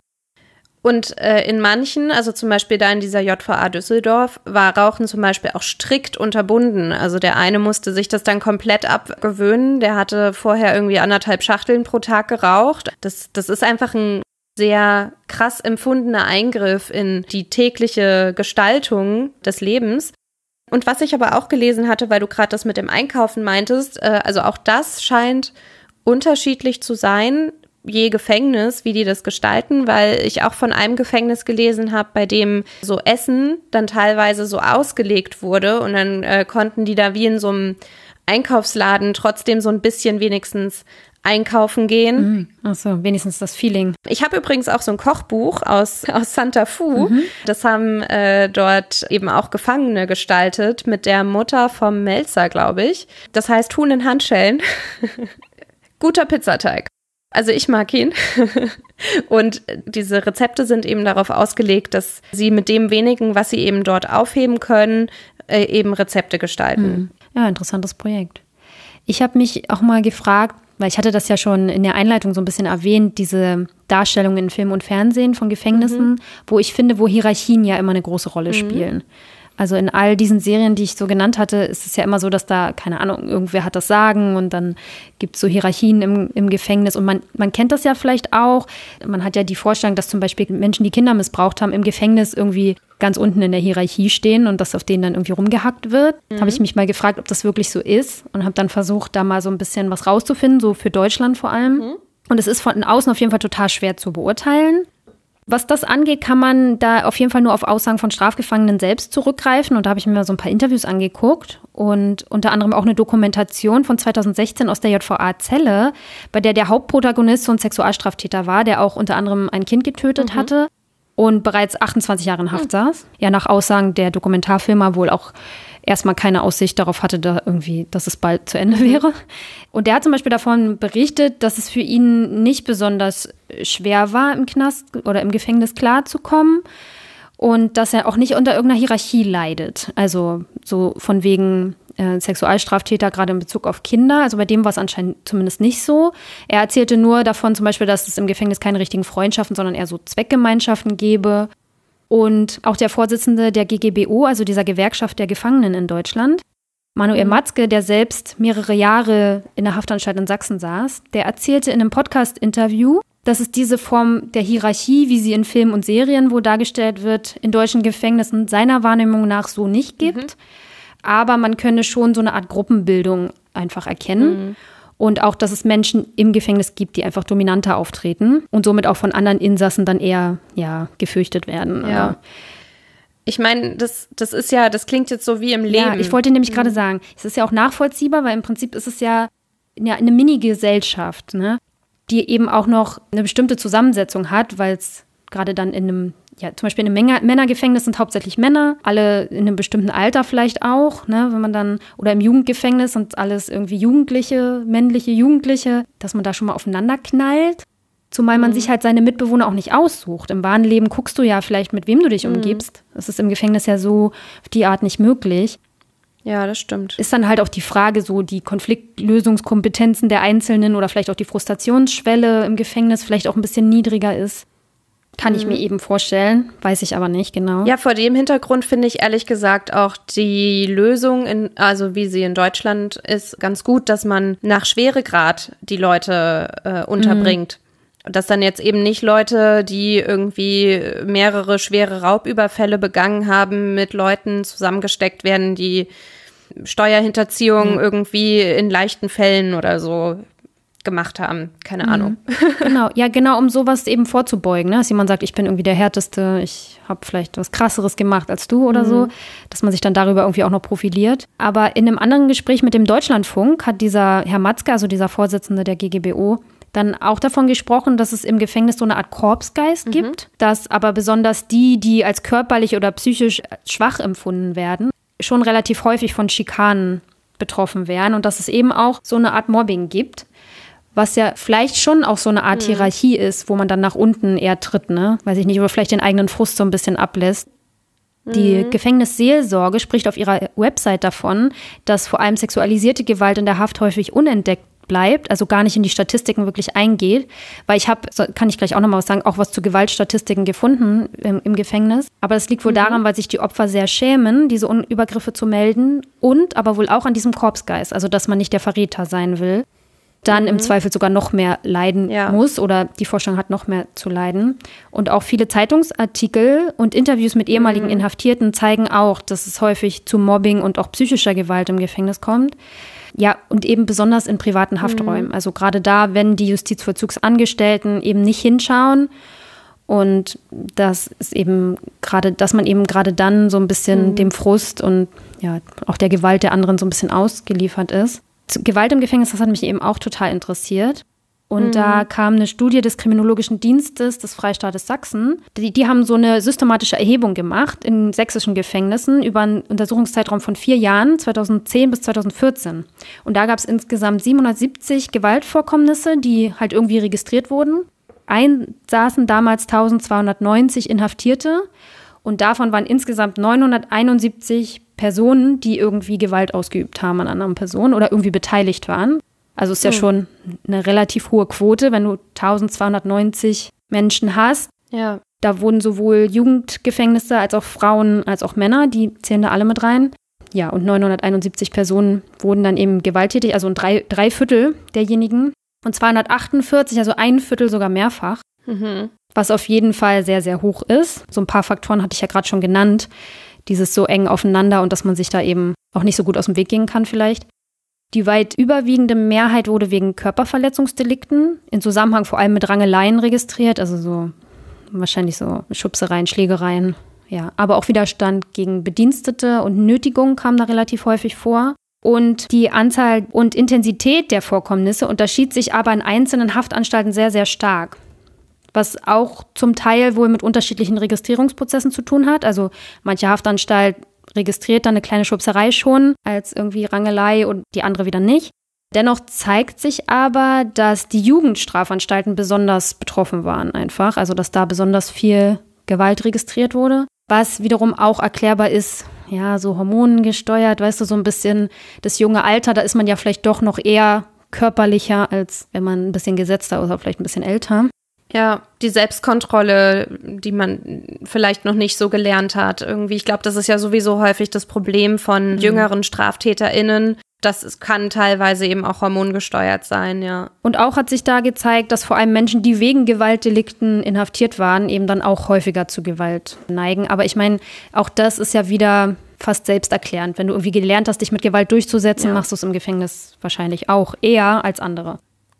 Und in manchen, also zum Beispiel da in dieser JVA Düsseldorf, war Rauchen zum Beispiel auch strikt unterbunden. Also der eine musste sich das dann komplett abgewöhnen. Der hatte vorher irgendwie 1,5 Schachteln pro Tag geraucht. Das ist einfach ein sehr krass empfundener Eingriff in die tägliche Gestaltung des Lebens. Und was ich aber auch gelesen hatte, weil du gerade das mit dem Einkaufen meintest, also auch das scheint unterschiedlich zu sein, je Gefängnis, wie die das gestalten, weil ich auch von einem Gefängnis gelesen habe, bei dem so Essen dann teilweise so ausgelegt wurde und dann konnten die da wie in so einem Einkaufsladen trotzdem so ein bisschen wenigstens einkaufen gehen. Achso, wenigstens das Feeling. Ich habe übrigens auch so ein Kochbuch aus Santa Fu. Das haben dort eben auch Gefangene gestaltet mit der Mutter vom Melzer, glaube ich. Das heißt Huhn in Handschellen. Guter Pizzateig. Also ich mag ihn. Und diese Rezepte sind eben darauf ausgelegt, dass sie mit dem wenigen, was sie eben dort aufheben können, eben Rezepte gestalten. Ja, interessantes Projekt. Ich habe mich auch mal gefragt, weil ich hatte das ja schon in der Einleitung so ein bisschen erwähnt, diese Darstellungen in Film und Fernsehen von Gefängnissen, wo ich finde, wo Hierarchien ja immer eine große Rolle spielen. Also in all diesen Serien, die ich so genannt hatte, ist es ja immer so, dass da, keine Ahnung, irgendwer hat das Sagen und dann gibt es so Hierarchien im Gefängnis. Und man kennt das ja vielleicht auch. Man hat ja die Vorstellung, dass zum Beispiel Menschen, die Kinder missbraucht haben, im Gefängnis irgendwie ganz unten in der Hierarchie stehen und dass auf denen dann irgendwie rumgehackt wird. Habe ich mich mal gefragt, ob das wirklich so ist und habe dann versucht, da mal so ein bisschen was rauszufinden, so für Deutschland vor allem. Und es ist von außen auf jeden Fall total schwer zu beurteilen. Was das angeht, kann man da auf jeden Fall nur auf Aussagen von Strafgefangenen selbst zurückgreifen. Und da habe ich mir mal so ein paar Interviews angeguckt und unter anderem auch eine Dokumentation von 2016 aus der JVA Celle, bei der Hauptprotagonist so ein Sexualstraftäter war, der auch unter anderem ein Kind getötet hatte und bereits 28 Jahre in Haft saß. Ja, nach Aussagen der Dokumentarfilmer wohl auch erstmal keine Aussicht darauf hatte, dass es bald zu Ende wäre. Und der hat zum Beispiel davon berichtet, dass es für ihn nicht besonders schwer war, im Knast oder im Gefängnis klarzukommen und dass er auch nicht unter irgendeiner Hierarchie leidet. Also so von wegen Sexualstraftäter, gerade in Bezug auf Kinder. Also bei dem war es anscheinend zumindest nicht so. Er erzählte nur davon zum Beispiel, dass es im Gefängnis keine richtigen Freundschaften, sondern eher so Zweckgemeinschaften gäbe. Und auch der Vorsitzende der GGBO, also dieser Gewerkschaft der Gefangenen in Deutschland, Manuel Matzke, der selbst mehrere Jahre in der Haftanstalt in Sachsen saß, der erzählte in einem Podcast-Interview, dass es diese Form der Hierarchie, wie sie in Filmen und Serien wohl dargestellt wird, in deutschen Gefängnissen seiner Wahrnehmung nach so nicht gibt. Aber man könne schon so eine Art Gruppenbildung einfach erkennen. Und auch, dass es Menschen im Gefängnis gibt, die einfach dominanter auftreten und somit auch von anderen Insassen dann eher gefürchtet werden. Ja. Ich meine, das klingt jetzt so wie im Leben. Ja, ich wollte nämlich gerade sagen, es ist ja auch nachvollziehbar, weil im Prinzip ist es ja eine Mini-Gesellschaft, ne, die eben auch noch eine bestimmte Zusammensetzung hat, weil es gerade dann in einem, zum Beispiel in einem Männergefängnis sind hauptsächlich Männer, alle in einem bestimmten Alter vielleicht auch, ne, wenn man dann, oder im Jugendgefängnis sind alles irgendwie Jugendliche, männliche Jugendliche, dass man da schon mal aufeinander knallt. Zumal man sich halt seine Mitbewohner auch nicht aussucht. Im wahren Leben guckst du ja vielleicht, mit wem du dich umgibst. Das ist im Gefängnis ja so auf die Art nicht möglich. Ja, das stimmt. Ist dann halt auch die Frage, so die Konfliktlösungskompetenzen der Einzelnen oder vielleicht auch die Frustrationsschwelle im Gefängnis vielleicht auch ein bisschen niedriger ist. Kann ich mir eben vorstellen, weiß ich aber nicht genau. Ja, vor dem Hintergrund finde ich ehrlich gesagt auch die Lösung, also wie sie in Deutschland ist, ganz gut, dass man nach Schweregrad die Leute unterbringt. Dass dann jetzt eben nicht Leute, die irgendwie mehrere schwere Raubüberfälle begangen haben, mit Leuten zusammengesteckt werden, die Steuerhinterziehung irgendwie in leichten Fällen oder so gemacht haben. Keine Ahnung. Genau, um sowas eben vorzubeugen, ne? Dass jemand sagt, ich bin irgendwie der Härteste, ich habe vielleicht was Krasseres gemacht als du oder so, dass man sich dann darüber irgendwie auch noch profiliert. Aber in einem anderen Gespräch mit dem Deutschlandfunk hat dieser Herr Matzke, also dieser Vorsitzende der GGBO, dann auch davon gesprochen, dass es im Gefängnis so eine Art Korpsgeist gibt, dass aber besonders die als körperlich oder psychisch schwach empfunden werden, schon relativ häufig von Schikanen betroffen wären und dass es eben auch so eine Art Mobbing gibt, was ja vielleicht schon auch so eine Art Hierarchie ist, wo man dann nach unten eher tritt, ne? Weiß ich nicht, oder vielleicht den eigenen Frust so ein bisschen ablässt. Die Gefängnisseelsorge spricht auf ihrer Website davon, dass vor allem sexualisierte Gewalt in der Haft häufig unentdeckt bleibt, also gar nicht in die Statistiken wirklich eingeht, weil kann ich gleich auch nochmal was sagen, auch was zu Gewaltstatistiken gefunden im Gefängnis. Aber das liegt wohl daran, weil sich die Opfer sehr schämen, diese Übergriffe zu melden und aber wohl auch an diesem Korpsgeist, also dass man nicht der Verräter sein will, dann im Zweifel sogar noch mehr leiden muss oder die Vorstellung hat, noch mehr zu leiden. Und auch viele Zeitungsartikel und Interviews mit ehemaligen Inhaftierten zeigen auch, dass es häufig zu Mobbing und auch psychischer Gewalt im Gefängnis kommt. Ja, und eben besonders in privaten Hafträumen. Also gerade da, wenn die Justizvollzugsangestellten eben nicht hinschauen und das ist eben gerade, dass man eben gerade dann so ein bisschen dem Frust und auch der Gewalt der anderen so ein bisschen ausgeliefert ist. Gewalt im Gefängnis, das hat mich eben auch total interessiert. Und da kam eine Studie des Kriminologischen Dienstes des Freistaates Sachsen. Die haben so eine systematische Erhebung gemacht in sächsischen Gefängnissen über einen Untersuchungszeitraum von 4 Jahren, 2010 bis 2014. Und da gab es insgesamt 770 Gewaltvorkommnisse, die halt irgendwie registriert wurden. Saßen damals 1290 Inhaftierte und davon waren insgesamt 971 Personen, die irgendwie Gewalt ausgeübt haben an anderen Personen oder irgendwie beteiligt waren. Also ist ja schon eine relativ hohe Quote, wenn du 1290 Menschen hast. Ja. Da wurden sowohl Jugendgefängnisse als auch Frauen als auch Männer, die zählen da alle mit rein. Ja, und 971 Personen wurden dann eben gewalttätig, also drei Viertel derjenigen. Und 248, also ein Viertel sogar mehrfach. Was auf jeden Fall sehr, sehr hoch ist. So ein paar Faktoren hatte ich ja gerade schon genannt. Dieses so eng aufeinander und dass man sich da eben auch nicht so gut aus dem Weg gehen kann vielleicht. Die weit überwiegende Mehrheit wurde wegen Körperverletzungsdelikten in Zusammenhang vor allem mit Rangeleien registriert, also so wahrscheinlich so Schubsereien, Schlägereien, ja. Aber auch Widerstand gegen Bedienstete und Nötigung kam da relativ häufig vor. Und die Anzahl und Intensität der Vorkommnisse unterschied sich aber in einzelnen Haftanstalten sehr, sehr stark. Was auch zum Teil wohl mit unterschiedlichen Registrierungsprozessen zu tun hat. Also manche Haftanstalt registriert dann eine kleine Schubserei schon als irgendwie Rangelei und die andere wieder nicht. Dennoch zeigt sich aber, dass die Jugendstrafanstalten besonders betroffen waren einfach. Also dass da besonders viel Gewalt registriert wurde. Was wiederum auch erklärbar ist, ja, so hormonengesteuert, weißt du, so ein bisschen das junge Alter, da ist man ja vielleicht doch noch eher körperlicher, als wenn man ein bisschen gesetzter oder vielleicht ein bisschen älter. Ja, die Selbstkontrolle, die man vielleicht noch nicht so gelernt hat. Irgendwie, ich glaube, das ist ja sowieso häufig das Problem von jüngeren StraftäterInnen. Das kann teilweise eben auch hormongesteuert sein, ja. Und auch hat sich da gezeigt, dass vor allem Menschen, die wegen Gewaltdelikten inhaftiert waren, eben dann auch häufiger zu Gewalt neigen. Aber ich meine, auch das ist ja wieder fast selbsterklärend. Wenn du irgendwie gelernt hast, dich mit Gewalt durchzusetzen, machst du es im Gefängnis wahrscheinlich auch eher als andere.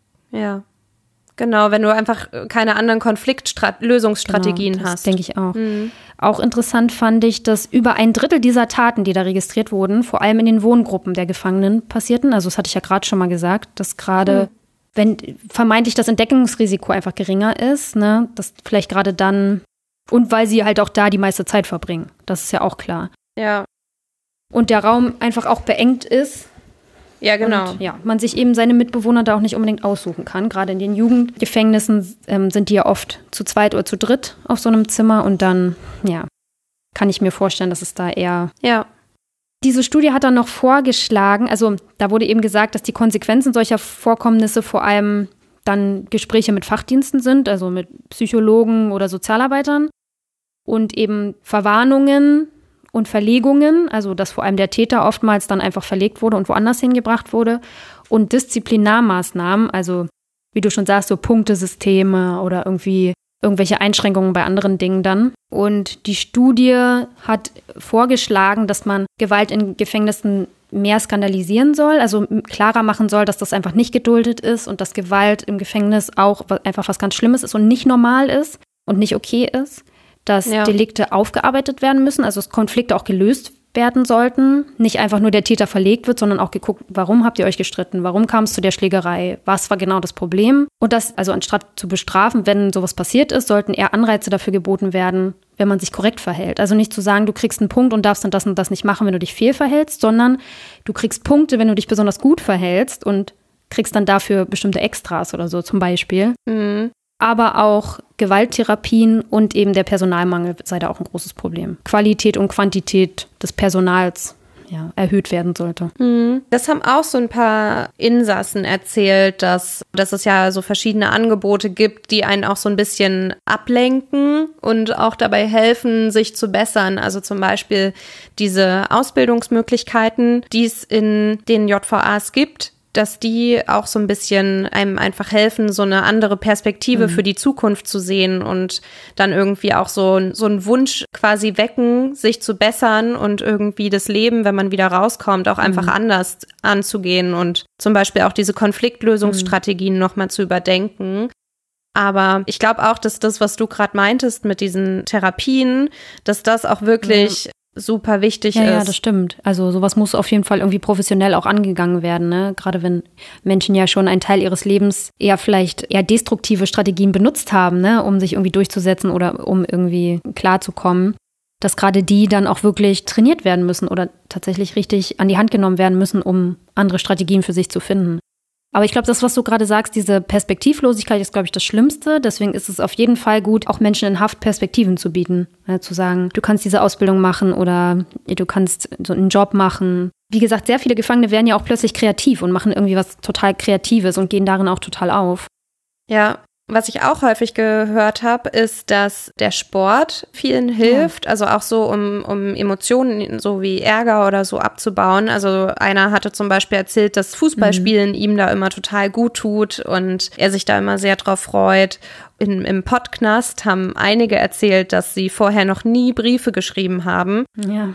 Ja. Genau, wenn du einfach keine anderen Konfliktlösungsstrategien hast. Das denke ich auch. Auch interessant fand ich, dass über 1/3 dieser Taten, die da registriert wurden, vor allem in den Wohngruppen der Gefangenen passierten. Also das hatte ich ja gerade schon mal gesagt, dass gerade, wenn vermeintlich das Entdeckungsrisiko einfach geringer ist, ne, dass vielleicht gerade dann, und weil sie halt auch da die meiste Zeit verbringen. Das ist ja auch klar. Ja. Und der Raum einfach auch beengt ist. Ja, genau. Und, ja, man sich eben seine Mitbewohner da auch nicht unbedingt aussuchen kann. Gerade in den Jugendgefängnissen sind die ja oft zu zweit oder zu dritt auf so einem Zimmer. Und dann, ja, kann ich mir vorstellen, dass es da eher... Ja. Diese Studie hat dann noch vorgeschlagen, also da wurde eben gesagt, dass die Konsequenzen solcher Vorkommnisse vor allem dann Gespräche mit Fachdiensten sind, also mit Psychologen oder Sozialarbeitern. Und eben Verwarnungen und Verlegungen, also dass vor allem der Täter oftmals dann einfach verlegt wurde und woanders hingebracht wurde. Und Disziplinarmaßnahmen, also wie du schon sagst, so Punktesysteme oder irgendwelche Einschränkungen bei anderen Dingen dann. Und die Studie hat vorgeschlagen, dass man Gewalt in Gefängnissen mehr skandalisieren soll, also klarer machen soll, dass das einfach nicht geduldet ist und dass Gewalt im Gefängnis auch einfach was ganz Schlimmes ist und nicht normal ist und nicht okay ist. Dass Delikte aufgearbeitet werden müssen, also dass Konflikte auch gelöst werden sollten. Nicht einfach nur der Täter verlegt wird, sondern auch geguckt, warum habt ihr euch gestritten? Warum kam es zu der Schlägerei? Was war genau das Problem? Und das, also anstatt zu bestrafen, wenn sowas passiert ist, sollten eher Anreize dafür geboten werden, wenn man sich korrekt verhält. Also nicht zu sagen, du kriegst einen Punkt und darfst dann das und das nicht machen, wenn du dich fehlverhältst, sondern du kriegst Punkte, wenn du dich besonders gut verhältst und kriegst dann dafür bestimmte Extras oder so zum Beispiel. Aber auch Gewalttherapien und eben der Personalmangel sei da auch ein großes Problem. Qualität und Quantität des Personals erhöht werden sollte. Das haben auch so ein paar Insassen erzählt, dass es ja so verschiedene Angebote gibt, die einen auch so ein bisschen ablenken und auch dabei helfen, sich zu bessern. Also zum Beispiel diese Ausbildungsmöglichkeiten, die es in den JVAs gibt, dass die auch so ein bisschen einem einfach helfen, so eine andere Perspektive für die Zukunft zu sehen und dann irgendwie auch so einen Wunsch quasi wecken, sich zu bessern und irgendwie das Leben, wenn man wieder rauskommt, auch einfach anders anzugehen und zum Beispiel auch diese Konfliktlösungsstrategien nochmal zu überdenken. Aber ich glaube auch, dass das, was du gerade meintest mit diesen Therapien, dass das auch wirklich super wichtig ist. Ja, das stimmt. Also sowas muss auf jeden Fall irgendwie professionell auch angegangen werden, ne? Gerade wenn Menschen ja schon einen Teil ihres Lebens vielleicht eher destruktive Strategien benutzt haben, ne? Um sich irgendwie durchzusetzen oder um irgendwie klarzukommen, dass gerade die dann auch wirklich trainiert werden müssen oder tatsächlich richtig an die Hand genommen werden müssen, um andere Strategien für sich zu finden. Aber ich glaube, das, was du gerade sagst, diese Perspektivlosigkeit ist, glaube ich, das Schlimmste. Deswegen ist es auf jeden Fall gut, auch Menschen in Haft Perspektiven zu bieten. Zu sagen, du kannst diese Ausbildung machen oder du kannst so einen Job machen. Wie gesagt, sehr viele Gefangene werden ja auch plötzlich kreativ und machen irgendwie was total Kreatives und gehen darin auch total auf. Ja, Was ich auch häufig gehört habe, ist, dass der Sport vielen hilft, also auch so, um Emotionen so wie Ärger oder so abzubauen. Also einer hatte zum Beispiel erzählt, dass Fußballspielen ihm da immer total gut tut und er sich da immer sehr drauf freut. Im Podcast haben einige erzählt, dass sie vorher noch nie Briefe geschrieben haben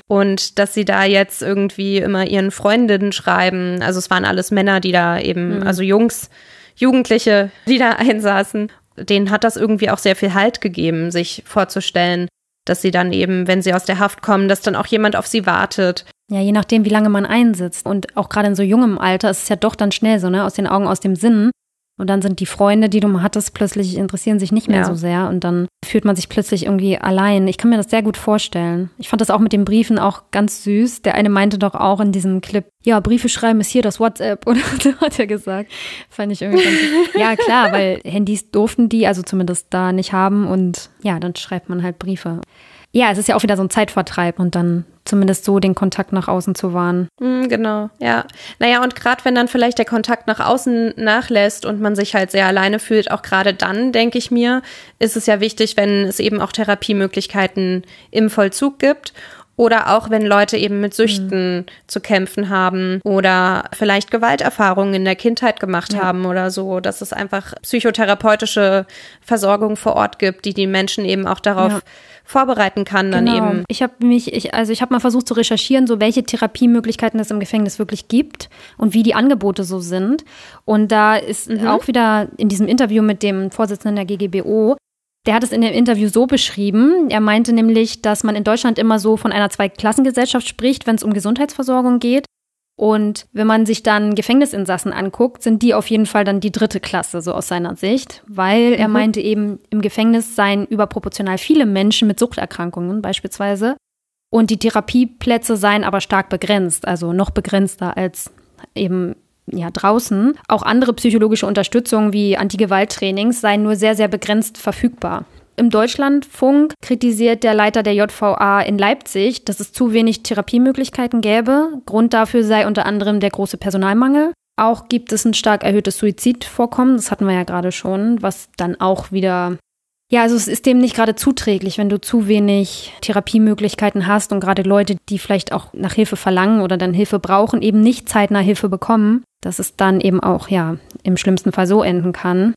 und dass sie da jetzt irgendwie immer ihren Freundinnen schreiben. Also es waren alles Männer, die da eben, also Jugendliche, die da einsaßen, denen hat das irgendwie auch sehr viel Halt gegeben, sich vorzustellen, dass sie dann eben, wenn sie aus der Haft kommen, dass dann auch jemand auf sie wartet. Ja, je nachdem, wie lange man einsitzt. Und auch gerade in so jungem Alter ist es ja doch dann schnell so, ne, aus den Augen, aus dem Sinn. Und dann sind die Freunde, die du mal hattest, plötzlich interessieren sich nicht mehr so sehr. Und dann fühlt man sich plötzlich irgendwie allein. Ich kann mir das sehr gut vorstellen. Ich fand das auch mit den Briefen auch ganz süß. Der eine meinte doch auch in diesem Clip, ja, Briefe schreiben ist hier das WhatsApp. Oder so hat er gesagt. Fand ich irgendwie ganz süß. Ja, klar, weil Handys durften die, also zumindest da nicht haben. Und ja, dann schreibt man halt Briefe. Ja, es ist ja auch wieder so ein Zeitvertreib und dann zumindest so den Kontakt nach außen zu wahren. Genau, ja. Naja, und gerade wenn dann vielleicht der Kontakt nach außen nachlässt und man sich halt sehr alleine fühlt, auch gerade dann, denke ich mir, ist es ja wichtig, wenn es eben auch Therapiemöglichkeiten im Vollzug gibt. Oder auch, wenn Leute eben mit Süchten zu kämpfen haben oder vielleicht Gewalterfahrungen in der Kindheit gemacht haben oder so, dass es einfach psychotherapeutische Versorgung vor Ort gibt, die Menschen eben auch darauf vorbereiten kann, dann eben. Ich habe mal versucht zu recherchieren, so welche Therapiemöglichkeiten es im Gefängnis wirklich gibt und wie die Angebote so sind. Und da ist auch wieder in diesem Interview mit dem Vorsitzenden der GGBO, der hat es in dem Interview so beschrieben, er meinte nämlich, dass man in Deutschland immer so von einer Zweiklassengesellschaft spricht, wenn es um Gesundheitsversorgung geht. Und wenn man sich dann Gefängnisinsassen anguckt, sind die auf jeden Fall dann die 3. Klasse, so aus seiner Sicht. Weil er meinte eben, im Gefängnis seien überproportional viele Menschen mit Suchterkrankungen beispielsweise. Und die Therapieplätze seien aber stark begrenzt, also noch begrenzter als eben draußen. Auch andere psychologische Unterstützung wie Antigewalttrainings seien nur sehr, sehr begrenzt verfügbar. Im Deutschlandfunk kritisiert der Leiter der JVA in Leipzig, dass es zu wenig Therapiemöglichkeiten gäbe. Grund dafür sei unter anderem der große Personalmangel. Auch gibt es ein stark erhöhtes Suizidvorkommen, das hatten wir ja gerade schon, was dann auch wieder, also es ist dem nicht gerade zuträglich, wenn du zu wenig Therapiemöglichkeiten hast und gerade Leute, die vielleicht auch nach Hilfe verlangen oder dann Hilfe brauchen, eben nicht zeitnah Hilfe bekommen, dass es dann eben auch, im schlimmsten Fall so enden kann.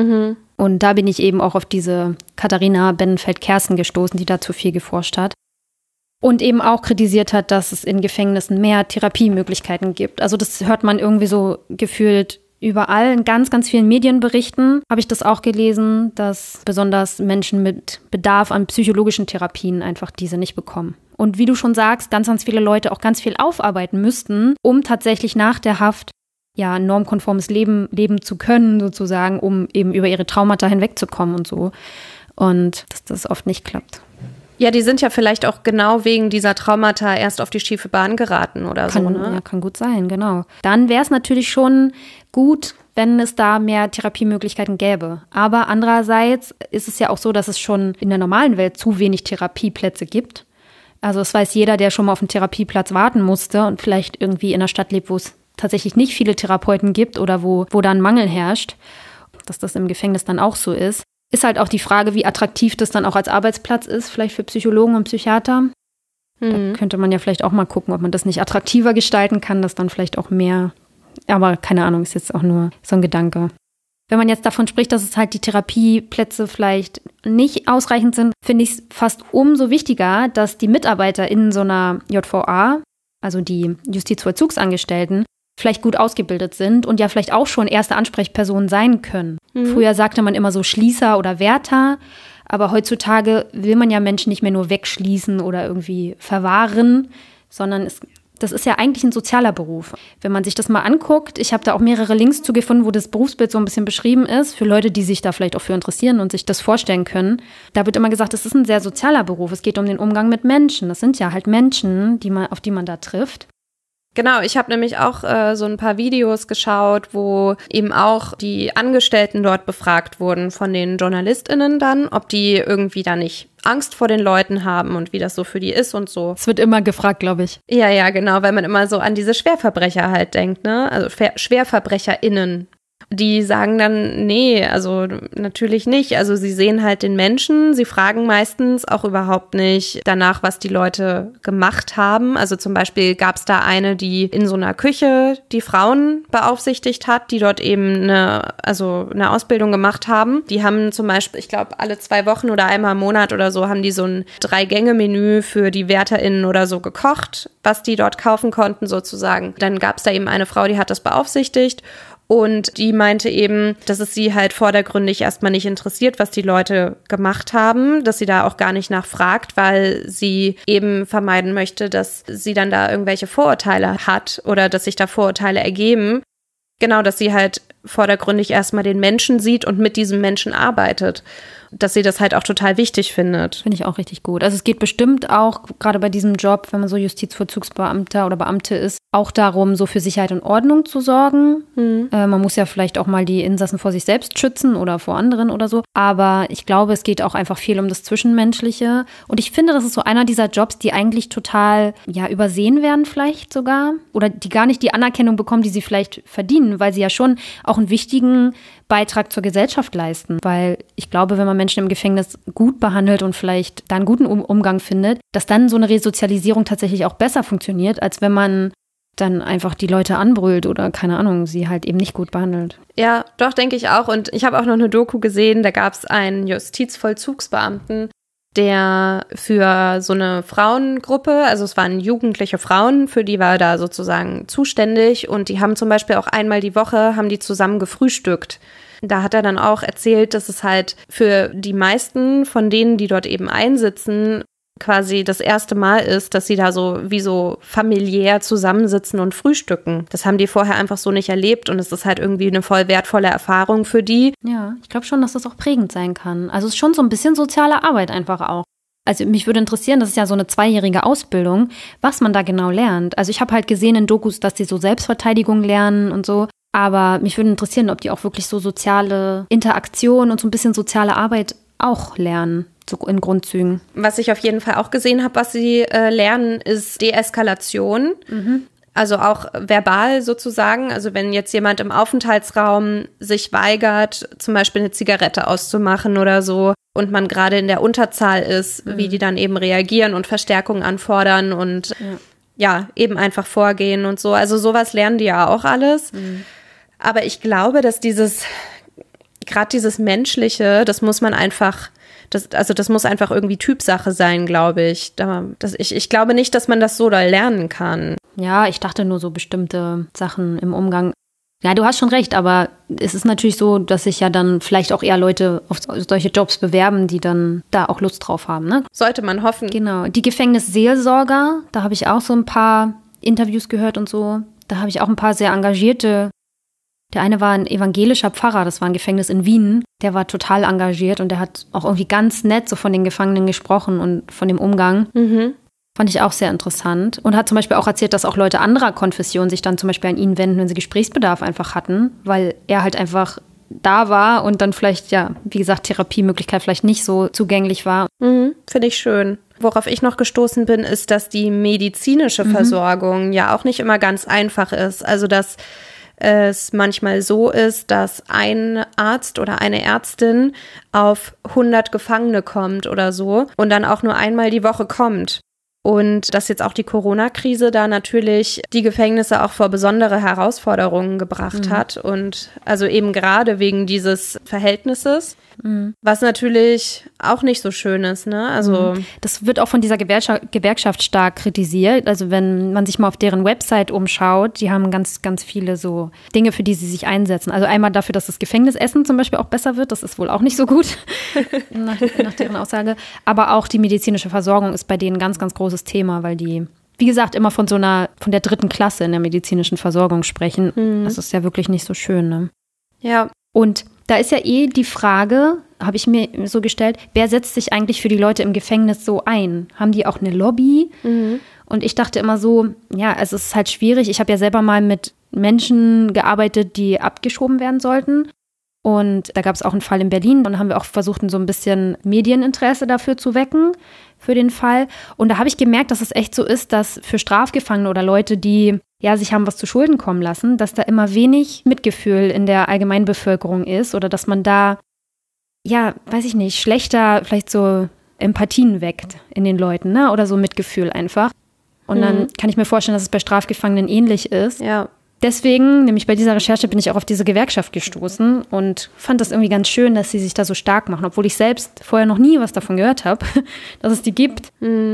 Und da bin ich eben auch auf diese Katharina Bennenfeld-Kersten gestoßen, die dazu viel geforscht hat. Und eben auch kritisiert hat, dass es in Gefängnissen mehr Therapiemöglichkeiten gibt. Also das hört man irgendwie so gefühlt überall. In ganz, ganz vielen Medienberichten habe ich das auch gelesen, dass besonders Menschen mit Bedarf an psychologischen Therapien einfach diese nicht bekommen. Und wie du schon sagst, ganz, ganz viele Leute auch ganz viel aufarbeiten müssten, um tatsächlich nach der Haft ein normkonformes Leben leben zu können, sozusagen, um eben über ihre Traumata hinwegzukommen und so. Und dass das oft nicht klappt. Ja, die sind ja vielleicht auch genau wegen dieser Traumata erst auf die schiefe Bahn geraten oder so, ne? Ja, kann gut sein, genau. Dann wäre es natürlich schon gut, wenn es da mehr Therapiemöglichkeiten gäbe. Aber andererseits ist es ja auch so, dass es schon in der normalen Welt zu wenig Therapieplätze gibt. Also das weiß jeder, der schon mal auf einen Therapieplatz warten musste und vielleicht irgendwie in einer Stadt lebt, wo es tatsächlich nicht viele Therapeuten gibt oder wo da ein Mangel herrscht, dass das im Gefängnis dann auch so ist. Ist halt auch die Frage, wie attraktiv das dann auch als Arbeitsplatz ist, vielleicht für Psychologen und Psychiater. Da könnte man ja vielleicht auch mal gucken, ob man das nicht attraktiver gestalten kann, dass dann vielleicht auch mehr, aber keine Ahnung, ist jetzt auch nur so ein Gedanke. Wenn man jetzt davon spricht, dass es halt die Therapieplätze vielleicht nicht ausreichend sind, finde ich es fast umso wichtiger, dass die Mitarbeiter in so einer JVA, also die Justizvollzugsangestellten, vielleicht gut ausgebildet sind und ja vielleicht auch schon erste Ansprechpersonen sein können. Früher sagte man immer so Schließer oder Wärter, aber heutzutage will man ja Menschen nicht mehr nur wegschließen oder irgendwie verwahren, sondern das ist ja eigentlich ein sozialer Beruf. Wenn man sich das mal anguckt, ich habe da auch mehrere Links zu gefunden, wo das Berufsbild so ein bisschen beschrieben ist, für Leute, die sich da vielleicht auch für interessieren und sich das vorstellen können. Da wird immer gesagt, es ist ein sehr sozialer Beruf. Es geht um den Umgang mit Menschen. Das sind ja halt Menschen, auf die man da trifft. Genau, ich habe nämlich auch so ein paar Videos geschaut, wo eben auch die Angestellten dort befragt wurden von den JournalistInnen dann, ob die irgendwie da nicht Angst vor den Leuten haben und wie das so für die ist und so. Es wird immer gefragt, glaube ich. Ja, genau, weil man immer so an diese Schwerverbrecher halt denkt, ne? Also SchwerverbrecherInnen. die sagen dann, nee, also natürlich nicht. Also sie sehen halt den Menschen, sie fragen meistens auch überhaupt nicht danach, was die Leute gemacht haben. Also zum Beispiel gab es da eine, die in so einer Küche die Frauen beaufsichtigt hat, die dort eben eine Ausbildung gemacht haben. Die haben zum Beispiel, ich glaube, alle 2 Wochen oder einmal im Monat oder so haben die so ein 3-Gänge-Menü für die WärterInnen oder so gekocht, was die dort kaufen konnten sozusagen. Dann gab es da eben eine Frau, die hat das beaufsichtigt. Und die meinte eben, dass es sie halt vordergründig erstmal nicht interessiert, was die Leute gemacht haben, dass sie da auch gar nicht nachfragt, weil sie eben vermeiden möchte, dass sie dann da irgendwelche Vorurteile hat oder dass sich da Vorurteile ergeben. Genau, dass sie halt vordergründig erstmal den Menschen sieht und mit diesem Menschen arbeitet. Dass sie das halt auch total wichtig findet. Finde ich auch richtig gut. Also es geht bestimmt auch, gerade bei diesem Job, wenn man so Justizvollzugsbeamter oder Beamte ist, auch darum, so für Sicherheit und Ordnung zu sorgen. Man muss ja vielleicht auch mal die Insassen vor sich selbst schützen oder vor anderen oder so. Aber ich glaube, es geht auch einfach viel um das Zwischenmenschliche. Und ich finde, das ist so einer dieser Jobs, die eigentlich total übersehen werden vielleicht sogar. Oder die gar nicht die Anerkennung bekommen, die sie vielleicht verdienen, weil sie ja schon auch einen wichtigen Beitrag zur Gesellschaft leisten. Weil ich glaube, wenn man Menschen im Gefängnis gut behandelt und vielleicht da einen guten Umgang findet, dass dann so eine Resozialisierung tatsächlich auch besser funktioniert, als wenn man dann einfach die Leute anbrüllt oder, keine Ahnung, sie halt eben nicht gut behandelt. Ja, doch, denke ich auch. Und ich habe auch noch eine Doku gesehen, da gab es einen Justizvollzugsbeamten, der für so eine Frauengruppe, also es waren jugendliche Frauen, für die war er da sozusagen zuständig und die haben zum Beispiel auch einmal die Woche, haben die zusammen gefrühstückt. Da hat er dann auch erzählt, dass es halt für die meisten von denen, die dort eben einsitzen, quasi das erste Mal ist, dass sie da so wie so familiär zusammensitzen und frühstücken. Das haben die vorher einfach so nicht erlebt und es ist halt irgendwie eine voll wertvolle Erfahrung für die. Ja, ich glaube schon, dass das auch prägend sein kann. Also es ist schon so ein bisschen soziale Arbeit einfach auch. Also mich würde interessieren, das ist ja so eine 2-jährige Ausbildung, was man da genau lernt. Also ich habe halt gesehen in Dokus, dass die so Selbstverteidigung lernen und so. Aber mich würde interessieren, ob die auch wirklich so soziale Interaktion und so ein bisschen soziale Arbeit auch lernen, so in Grundzügen. Was ich auf jeden Fall auch gesehen habe, was sie lernen, ist Deeskalation. Also auch verbal sozusagen. Also wenn jetzt jemand im Aufenthaltsraum sich weigert, zum Beispiel eine Zigarette auszumachen oder so, und man gerade in der Unterzahl ist, wie die dann eben reagieren und Verstärkung anfordern und eben einfach vorgehen und so. Also sowas lernen die ja auch alles. Aber ich glaube, dass gerade dieses Menschliche, das muss man einfach, das muss einfach irgendwie Typsache sein, glaube ich. Ich glaube nicht, dass man das so doll lernen kann. Ja, ich dachte nur so bestimmte Sachen im Umgang. Ja, du hast schon recht, aber es ist natürlich so, dass sich ja dann vielleicht auch eher Leute auf solche Jobs bewerben, die dann da auch Lust drauf haben, ne? Sollte man hoffen. Genau. Die Gefängnisseelsorger, da habe ich auch so ein paar Interviews gehört und so. Da habe ich auch ein paar sehr engagierte. Der eine war ein evangelischer Pfarrer, das war ein Gefängnis in Wien. Der war total engagiert und der hat auch irgendwie ganz nett so von den Gefangenen gesprochen und von dem Umgang. Fand ich auch sehr interessant. Und hat zum Beispiel auch erzählt, dass auch Leute anderer Konfession sich dann zum Beispiel an ihn wenden, wenn sie Gesprächsbedarf einfach hatten, weil er halt einfach da war und dann vielleicht, wie gesagt, Therapiemöglichkeit vielleicht nicht so zugänglich war. Finde ich schön. Worauf ich noch gestoßen bin, ist, dass die medizinische Versorgung ja auch nicht immer ganz einfach ist. Also, dass es manchmal so ist, dass ein Arzt oder eine Ärztin auf 100 Gefangene kommt oder so und dann auch nur einmal die Woche kommt. Und dass jetzt auch die Corona-Krise da natürlich die Gefängnisse auch vor besondere Herausforderungen gebracht hat. Und also eben gerade wegen dieses Verhältnisses, was natürlich auch nicht so schön ist, ne? Also das wird auch von dieser Gewerkschaft stark kritisiert. Also wenn man sich mal auf deren Website umschaut, die haben ganz, ganz viele so Dinge, für die sie sich einsetzen. Also einmal dafür, dass das Gefängnisessen zum Beispiel auch besser wird. Das ist wohl auch nicht so gut, nach deren Aussage. Aber auch die medizinische Versorgung ist bei denen ein ganz, ganz großes Thema, weil die, wie gesagt, immer von der 3. Klasse in der medizinischen Versorgung sprechen. Das ist ja wirklich nicht so schön, ne? Ja. Und da ist ja die Frage, habe ich mir so gestellt, wer setzt sich eigentlich für die Leute im Gefängnis so ein? Haben die auch eine Lobby? Und ich dachte immer so, also es ist halt schwierig. Ich habe ja selber mal mit Menschen gearbeitet, die abgeschoben werden sollten. Und da gab es auch einen Fall in Berlin. Und haben wir auch versucht, so ein bisschen Medieninteresse dafür zu wecken, für den Fall. Und da habe ich gemerkt, dass es echt so ist, dass für Strafgefangene oder Leute, die ja, sich haben was zu Schulden kommen lassen, dass da immer wenig Mitgefühl in der Allgemeinbevölkerung ist oder dass man da, ja, weiß ich nicht, schlechter vielleicht so Empathien weckt in den Leuten, ne? Oder so Mitgefühl einfach. Und dann kann ich mir vorstellen, dass es bei Strafgefangenen ähnlich ist. Ja. Deswegen, nämlich bei dieser Recherche, bin ich auch auf diese Gewerkschaft gestoßen und fand das irgendwie ganz schön, dass sie sich da so stark machen, obwohl ich selbst vorher noch nie was davon gehört habe, dass es die gibt.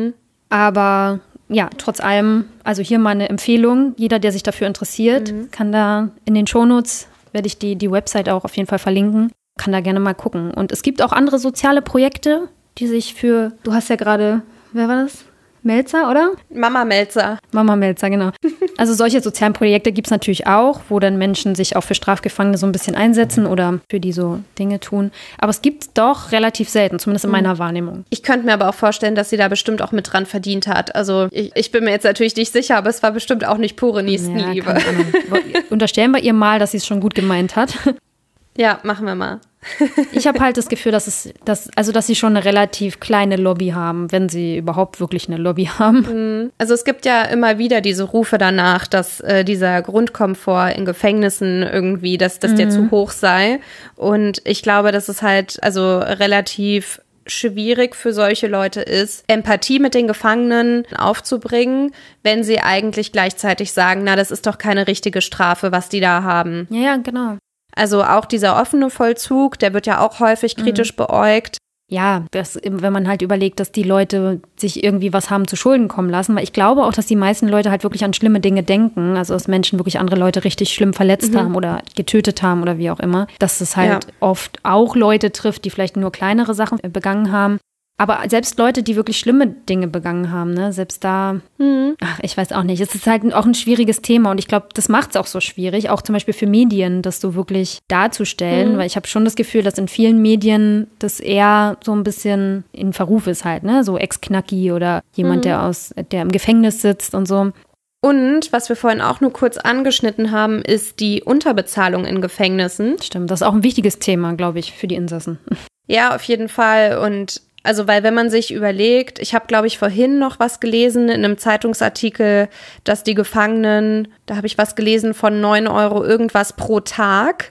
Aber ja, trotz allem, also hier mal eine Empfehlung. Jeder, der sich dafür interessiert, kann da in den Shownotes, werde ich die Website auch auf jeden Fall verlinken, kann da gerne mal gucken. Und es gibt auch andere soziale Projekte, die sich für, du hast ja gerade, wer war das? Melzer, oder? Mama Melzer. Mama Melzer, genau. Also solche sozialen Projekte gibt es natürlich auch, wo dann Menschen sich auch für Strafgefangene so ein bisschen einsetzen oder für die so Dinge tun. Aber es gibt es doch relativ selten, zumindest in meiner Wahrnehmung. Ich könnte mir aber auch vorstellen, dass sie da bestimmt auch mit dran verdient hat. Also ich bin mir jetzt natürlich nicht sicher, aber es war bestimmt auch nicht pure Nächstenliebe. Ja, keine Ahnung. Unterstellen wir ihr mal, dass sie es schon gut gemeint hat. Ja, machen wir mal. Ich habe halt das Gefühl, dass sie schon eine relativ kleine Lobby haben, wenn sie überhaupt wirklich eine Lobby haben. Also es gibt ja immer wieder diese Rufe danach, dass dieser Grundkomfort in Gefängnissen irgendwie, dass der zu hoch sei. Und ich glaube, dass es halt also relativ schwierig für solche Leute ist, Empathie mit den Gefangenen aufzubringen, wenn sie eigentlich gleichzeitig sagen, na, das ist doch keine richtige Strafe, was die da haben. Ja, genau. Also auch dieser offene Vollzug, der wird ja auch häufig kritisch beäugt. Ja, wenn man halt überlegt, dass die Leute sich irgendwie was haben zu Schulden kommen lassen, weil ich glaube auch, dass die meisten Leute halt wirklich an schlimme Dinge denken, also dass Menschen wirklich andere Leute richtig schlimm verletzt haben oder getötet haben oder wie auch immer, dass es halt oft auch Leute trifft, die vielleicht nur kleinere Sachen begangen haben. Aber selbst Leute, die wirklich schlimme Dinge begangen haben, ne, selbst da, ich weiß auch nicht. Es ist halt auch ein schwieriges Thema und ich glaube, das macht es auch so schwierig, auch zum Beispiel für Medien, das so wirklich darzustellen, weil ich habe schon das Gefühl, dass in vielen Medien das eher so ein bisschen in Verruf ist halt, ne, so Ex-Knacki oder jemand, der im Gefängnis sitzt und so. Und was wir vorhin auch nur kurz angeschnitten haben, ist die Unterbezahlung in Gefängnissen. Stimmt, das ist auch ein wichtiges Thema, glaube ich, für die Insassen. Ja, auf jeden Fall. Und also, weil wenn man sich überlegt, ich habe, glaube ich, vorhin noch was gelesen in einem Zeitungsartikel, dass die Gefangenen, da habe ich was gelesen von 9 € irgendwas pro Tag,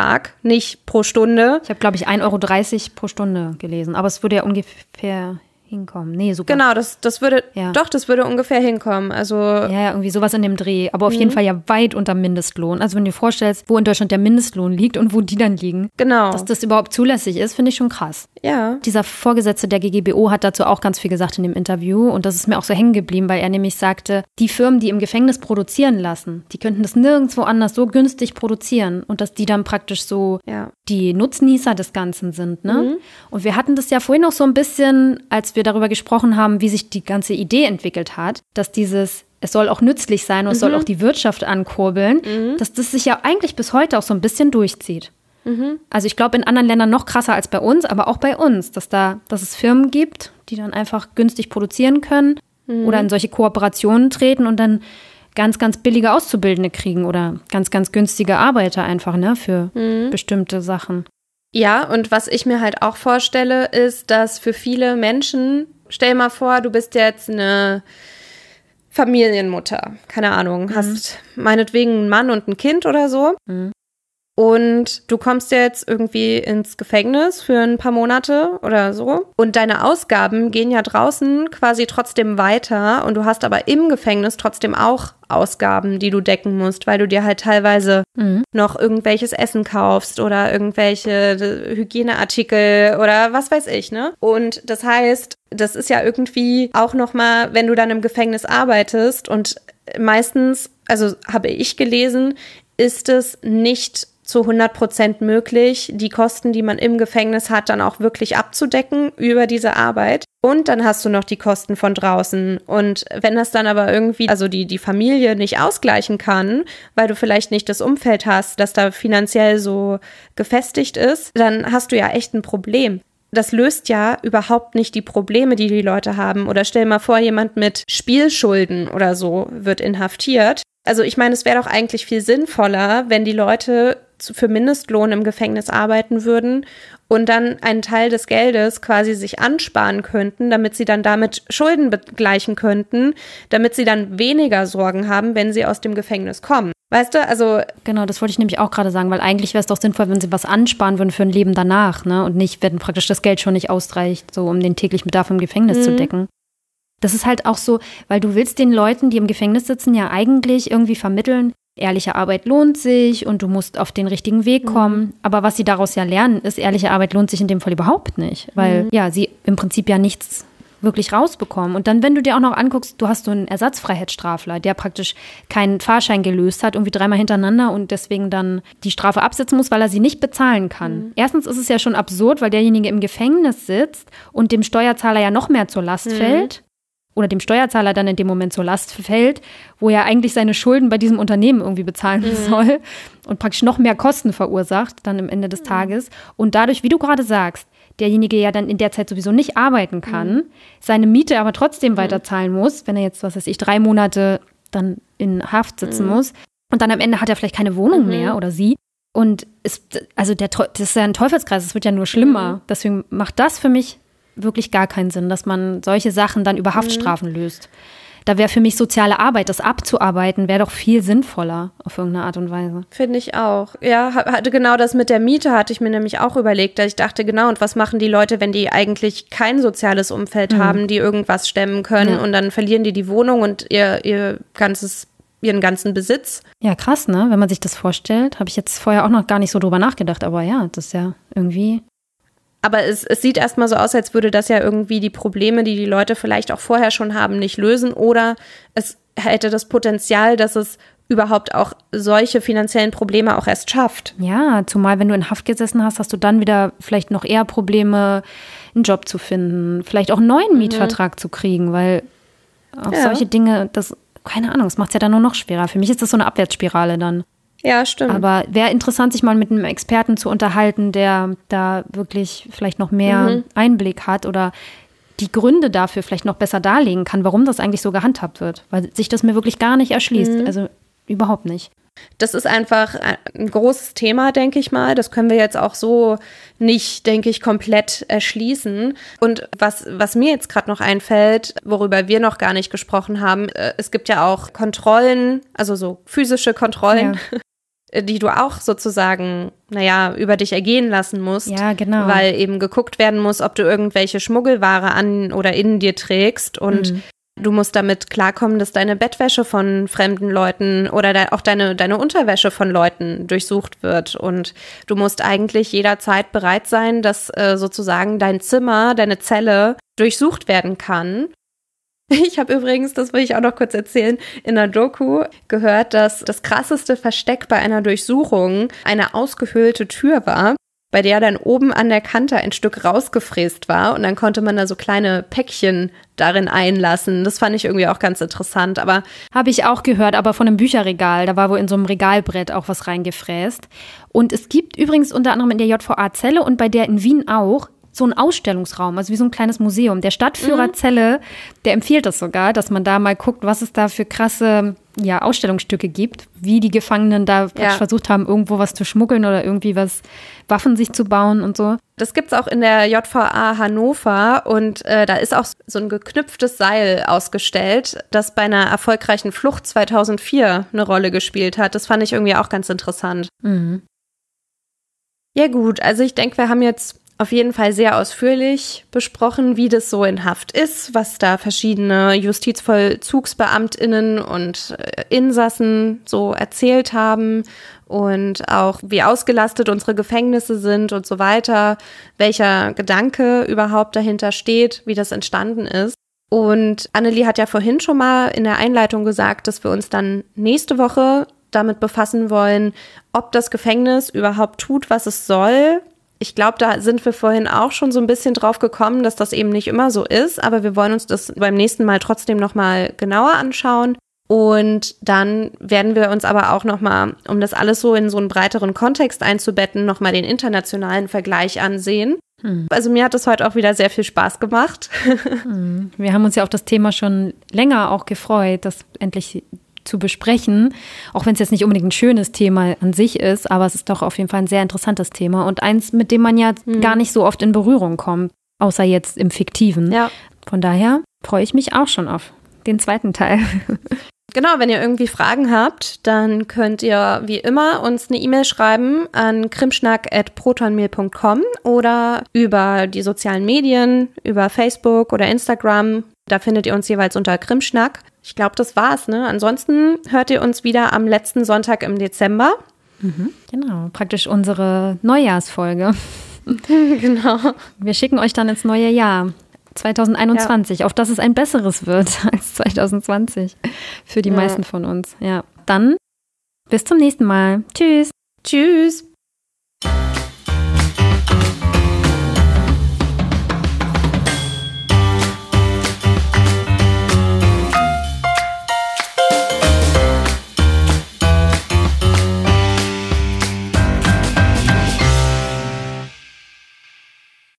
nicht pro Stunde. Ich habe, glaube ich, 1,30 € pro Stunde gelesen, aber es würde ja ungefähr hinkommen. Nee, super. Genau, das würde ungefähr hinkommen. Also ja, irgendwie sowas in dem Dreh. Aber auf jeden Fall ja weit unter Mindestlohn. Also wenn du dir vorstellst, wo in Deutschland der Mindestlohn liegt und wo die dann liegen. Genau. Dass das überhaupt zulässig ist, finde ich schon krass. Ja. Dieser Vorgesetzte der GGBO hat dazu auch ganz viel gesagt in dem Interview. Und das ist mir auch so hängen geblieben, weil er nämlich sagte, die Firmen, die im Gefängnis produzieren lassen, die könnten das nirgendwo anders so günstig produzieren. Und dass die dann praktisch so die Nutznießer des Ganzen sind. Ne? Und wir hatten das ja vorhin auch so ein bisschen, als wir darüber gesprochen haben, wie sich die ganze Idee entwickelt hat, dass es soll auch nützlich sein und es soll auch die Wirtschaft ankurbeln, dass das sich ja eigentlich bis heute auch so ein bisschen durchzieht. Also ich glaube in anderen Ländern noch krasser als bei uns, aber auch bei uns, dass es Firmen gibt, die dann einfach günstig produzieren können oder in solche Kooperationen treten und dann ganz, ganz billige Auszubildende kriegen oder ganz, ganz günstige Arbeiter einfach, ne, für bestimmte Sachen. Ja, und was ich mir halt auch vorstelle, ist, dass für viele Menschen, stell mal vor, du bist jetzt eine Familienmutter, keine Ahnung, hast meinetwegen einen Mann und ein Kind oder so. Und du kommst jetzt irgendwie ins Gefängnis für ein paar Monate oder so. Und deine Ausgaben gehen ja draußen quasi trotzdem weiter. Und du hast aber im Gefängnis trotzdem auch Ausgaben, die du decken musst, weil du dir halt teilweise noch irgendwelches Essen kaufst oder irgendwelche Hygieneartikel oder was weiß ich, ne? Und das heißt, das ist ja irgendwie auch nochmal, wenn du dann im Gefängnis arbeitest und meistens, also habe ich gelesen, ist es nicht zu 100% möglich, die Kosten, die man im Gefängnis hat, dann auch wirklich abzudecken über diese Arbeit. Und dann hast du noch die Kosten von draußen. Und wenn das dann aber irgendwie, also die Familie nicht ausgleichen kann, weil du vielleicht nicht das Umfeld hast, das da finanziell so gefestigt ist, dann hast du ja echt ein Problem. Das löst ja überhaupt nicht die Probleme, die die Leute haben. Oder stell mal vor, jemand mit Spielschulden oder so wird inhaftiert. Also ich meine, es wäre doch eigentlich viel sinnvoller, wenn die Leute für Mindestlohn im Gefängnis arbeiten würden und dann einen Teil des Geldes quasi sich ansparen könnten, damit sie dann damit Schulden begleichen könnten, damit sie dann weniger Sorgen haben, wenn sie aus dem Gefängnis kommen. Weißt du, also… Genau, das wollte ich nämlich auch gerade sagen, weil eigentlich wäre es doch sinnvoll, wenn sie was ansparen würden für ein Leben danach, ne? Und nicht, wenn praktisch das Geld schon nicht ausreicht, so um den täglichen Bedarf im Gefängnis zu decken. Das ist halt auch so, weil du willst den Leuten, die im Gefängnis sitzen, ja eigentlich irgendwie vermitteln, ehrliche Arbeit lohnt sich und du musst auf den richtigen Weg kommen. Aber was sie daraus ja lernen, ist, ehrliche Arbeit lohnt sich in dem Fall überhaupt nicht, weil ja, sie im Prinzip ja nichts wirklich rausbekommen. Und dann, wenn du dir auch noch anguckst, du hast so einen Ersatzfreiheitsstrafler, der praktisch keinen Fahrschein gelöst hat, irgendwie 3-mal hintereinander und deswegen dann die Strafe absitzen muss, weil er sie nicht bezahlen kann. Erstens ist es ja schon absurd, weil derjenige im Gefängnis sitzt und dem Steuerzahler ja noch mehr zur Last fällt. Oder dem Steuerzahler dann in dem Moment zur Last fällt, wo er eigentlich seine Schulden bei diesem Unternehmen irgendwie bezahlen soll und praktisch noch mehr Kosten verursacht dann am Ende des Tages. Und dadurch, wie du gerade sagst, derjenige ja dann in der Zeit sowieso nicht arbeiten kann, seine Miete aber trotzdem weiterzahlen muss, wenn er jetzt, 3 Monate dann in Haft sitzen muss. Und dann am Ende hat er vielleicht keine Wohnung mehr oder sie. Und das ist ja ein Teufelskreis, es wird ja nur schlimmer. Deswegen macht das für mich wirklich gar keinen Sinn, dass man solche Sachen dann über Haftstrafen löst. Da wäre für mich soziale Arbeit, das abzuarbeiten, wäre doch viel sinnvoller auf irgendeine Art und Weise. Finde ich auch. Ja, hatte genau das mit der Miete, hatte ich mir nämlich auch überlegt, dass ich dachte, genau, und was machen die Leute, wenn die eigentlich kein soziales Umfeld haben, die irgendwas stemmen können und dann verlieren die Wohnung und ihren ganzen Besitz. Ja, krass, ne? Wenn man sich das vorstellt, habe ich jetzt vorher auch noch gar nicht so drüber nachgedacht, aber ja, das ist ja irgendwie… Aber es sieht erstmal so aus, als würde das ja irgendwie die Probleme, die Leute vielleicht auch vorher schon haben, nicht lösen. Oder es hätte das Potenzial, dass es überhaupt auch solche finanziellen Probleme auch erst schafft. Ja, zumal wenn du in Haft gesessen hast, hast du dann wieder vielleicht noch eher Probleme, einen Job zu finden, vielleicht auch einen neuen Mietvertrag zu kriegen, weil auch solche Dinge, keine Ahnung, das macht es ja dann nur noch schwerer. Für mich ist das so eine Abwärtsspirale dann. Ja, stimmt. Aber wäre interessant, sich mal mit einem Experten zu unterhalten, der da wirklich vielleicht noch mehr Einblick hat oder die Gründe dafür vielleicht noch besser darlegen kann, warum das eigentlich so gehandhabt wird. Weil sich das mir wirklich gar nicht erschließt. Also überhaupt nicht. Das ist einfach ein großes Thema, denke ich mal. Das können wir jetzt auch so nicht, denke ich, komplett erschließen. Und was mir jetzt gerade noch einfällt, worüber wir noch gar nicht gesprochen haben, es gibt ja auch Kontrollen, also so physische Kontrollen, die du auch sozusagen, über dich ergehen lassen musst. Ja, genau. Weil eben geguckt werden muss, ob du irgendwelche Schmuggelware an oder in dir trägst und du musst damit klarkommen, dass deine Bettwäsche von fremden Leuten oder auch deine Unterwäsche von Leuten durchsucht wird. Und du musst eigentlich jederzeit bereit sein, dass sozusagen dein Zimmer, deine Zelle durchsucht werden kann. Ich habe übrigens, das will ich auch noch kurz erzählen, in einer Doku gehört, dass das krasseste Versteck bei einer Durchsuchung eine ausgehöhlte Tür war, bei der dann oben an der Kante ein Stück rausgefräst war und dann konnte man da so kleine Päckchen darin einlassen. Das fand ich irgendwie auch ganz interessant. Aber habe ich auch gehört, aber von einem Bücherregal. Da war wohl in so einem Regalbrett auch was reingefräst. Und es gibt übrigens unter anderem in der JVA Celle und bei der in Wien auch so ein Ausstellungsraum, also wie so ein kleines Museum. Der Stadtführer Celle, der empfiehlt das sogar, dass man da mal guckt, was es da für krasse Ausstellungsstücke gibt, wie die Gefangenen da versucht haben, irgendwo was zu schmuggeln oder irgendwie Waffen sich zu bauen und so. Das gibt's auch in der JVA Hannover und da ist auch so ein geknüpftes Seil ausgestellt, das bei einer erfolgreichen Flucht 2004 eine Rolle gespielt hat. Das fand ich irgendwie auch ganz interessant. Ja gut, also ich denke, wir haben jetzt auf jeden Fall sehr ausführlich besprochen, wie das so in Haft ist, was da verschiedene JustizvollzugsbeamtInnen und Insassen so erzählt haben und auch wie ausgelastet unsere Gefängnisse sind und so weiter, welcher Gedanke überhaupt dahinter steht, wie das entstanden ist. Und Annelie hat ja vorhin schon mal in der Einleitung gesagt, dass wir uns dann nächste Woche damit befassen wollen, ob das Gefängnis überhaupt tut, was es soll. Ich glaube, da sind wir vorhin auch schon so ein bisschen drauf gekommen, dass das eben nicht immer so ist, aber wir wollen uns das beim nächsten Mal trotzdem nochmal genauer anschauen. Und dann werden wir uns aber auch nochmal, um das alles so in so einen breiteren Kontext einzubetten, nochmal den internationalen Vergleich ansehen. Also mir hat das heute auch wieder sehr viel Spaß gemacht. Wir haben uns ja auf das Thema schon länger auch gefreut, das endlich zu besprechen, auch wenn es jetzt nicht unbedingt ein schönes Thema an sich ist, aber es ist doch auf jeden Fall ein sehr interessantes Thema und eins, mit dem man ja gar nicht so oft in Berührung kommt, außer jetzt im Fiktiven. Ja. Von daher freue ich mich auch schon auf den zweiten Teil. Genau, wenn ihr irgendwie Fragen habt, dann könnt ihr wie immer uns eine E-Mail schreiben an krimschnack@protonmail.com oder über die sozialen Medien, über Facebook oder Instagram. Da findet ihr uns jeweils unter Krimschnack. Ich glaube, das war's, ne? Ansonsten hört ihr uns wieder am letzten Sonntag im Dezember. Genau, praktisch unsere Neujahrsfolge. Genau. Wir schicken euch dann ins neue Jahr. 2021, auf dass es ein besseres wird als 2020 für die meisten von uns. Ja, dann bis zum nächsten Mal. Tschüss. Tschüss.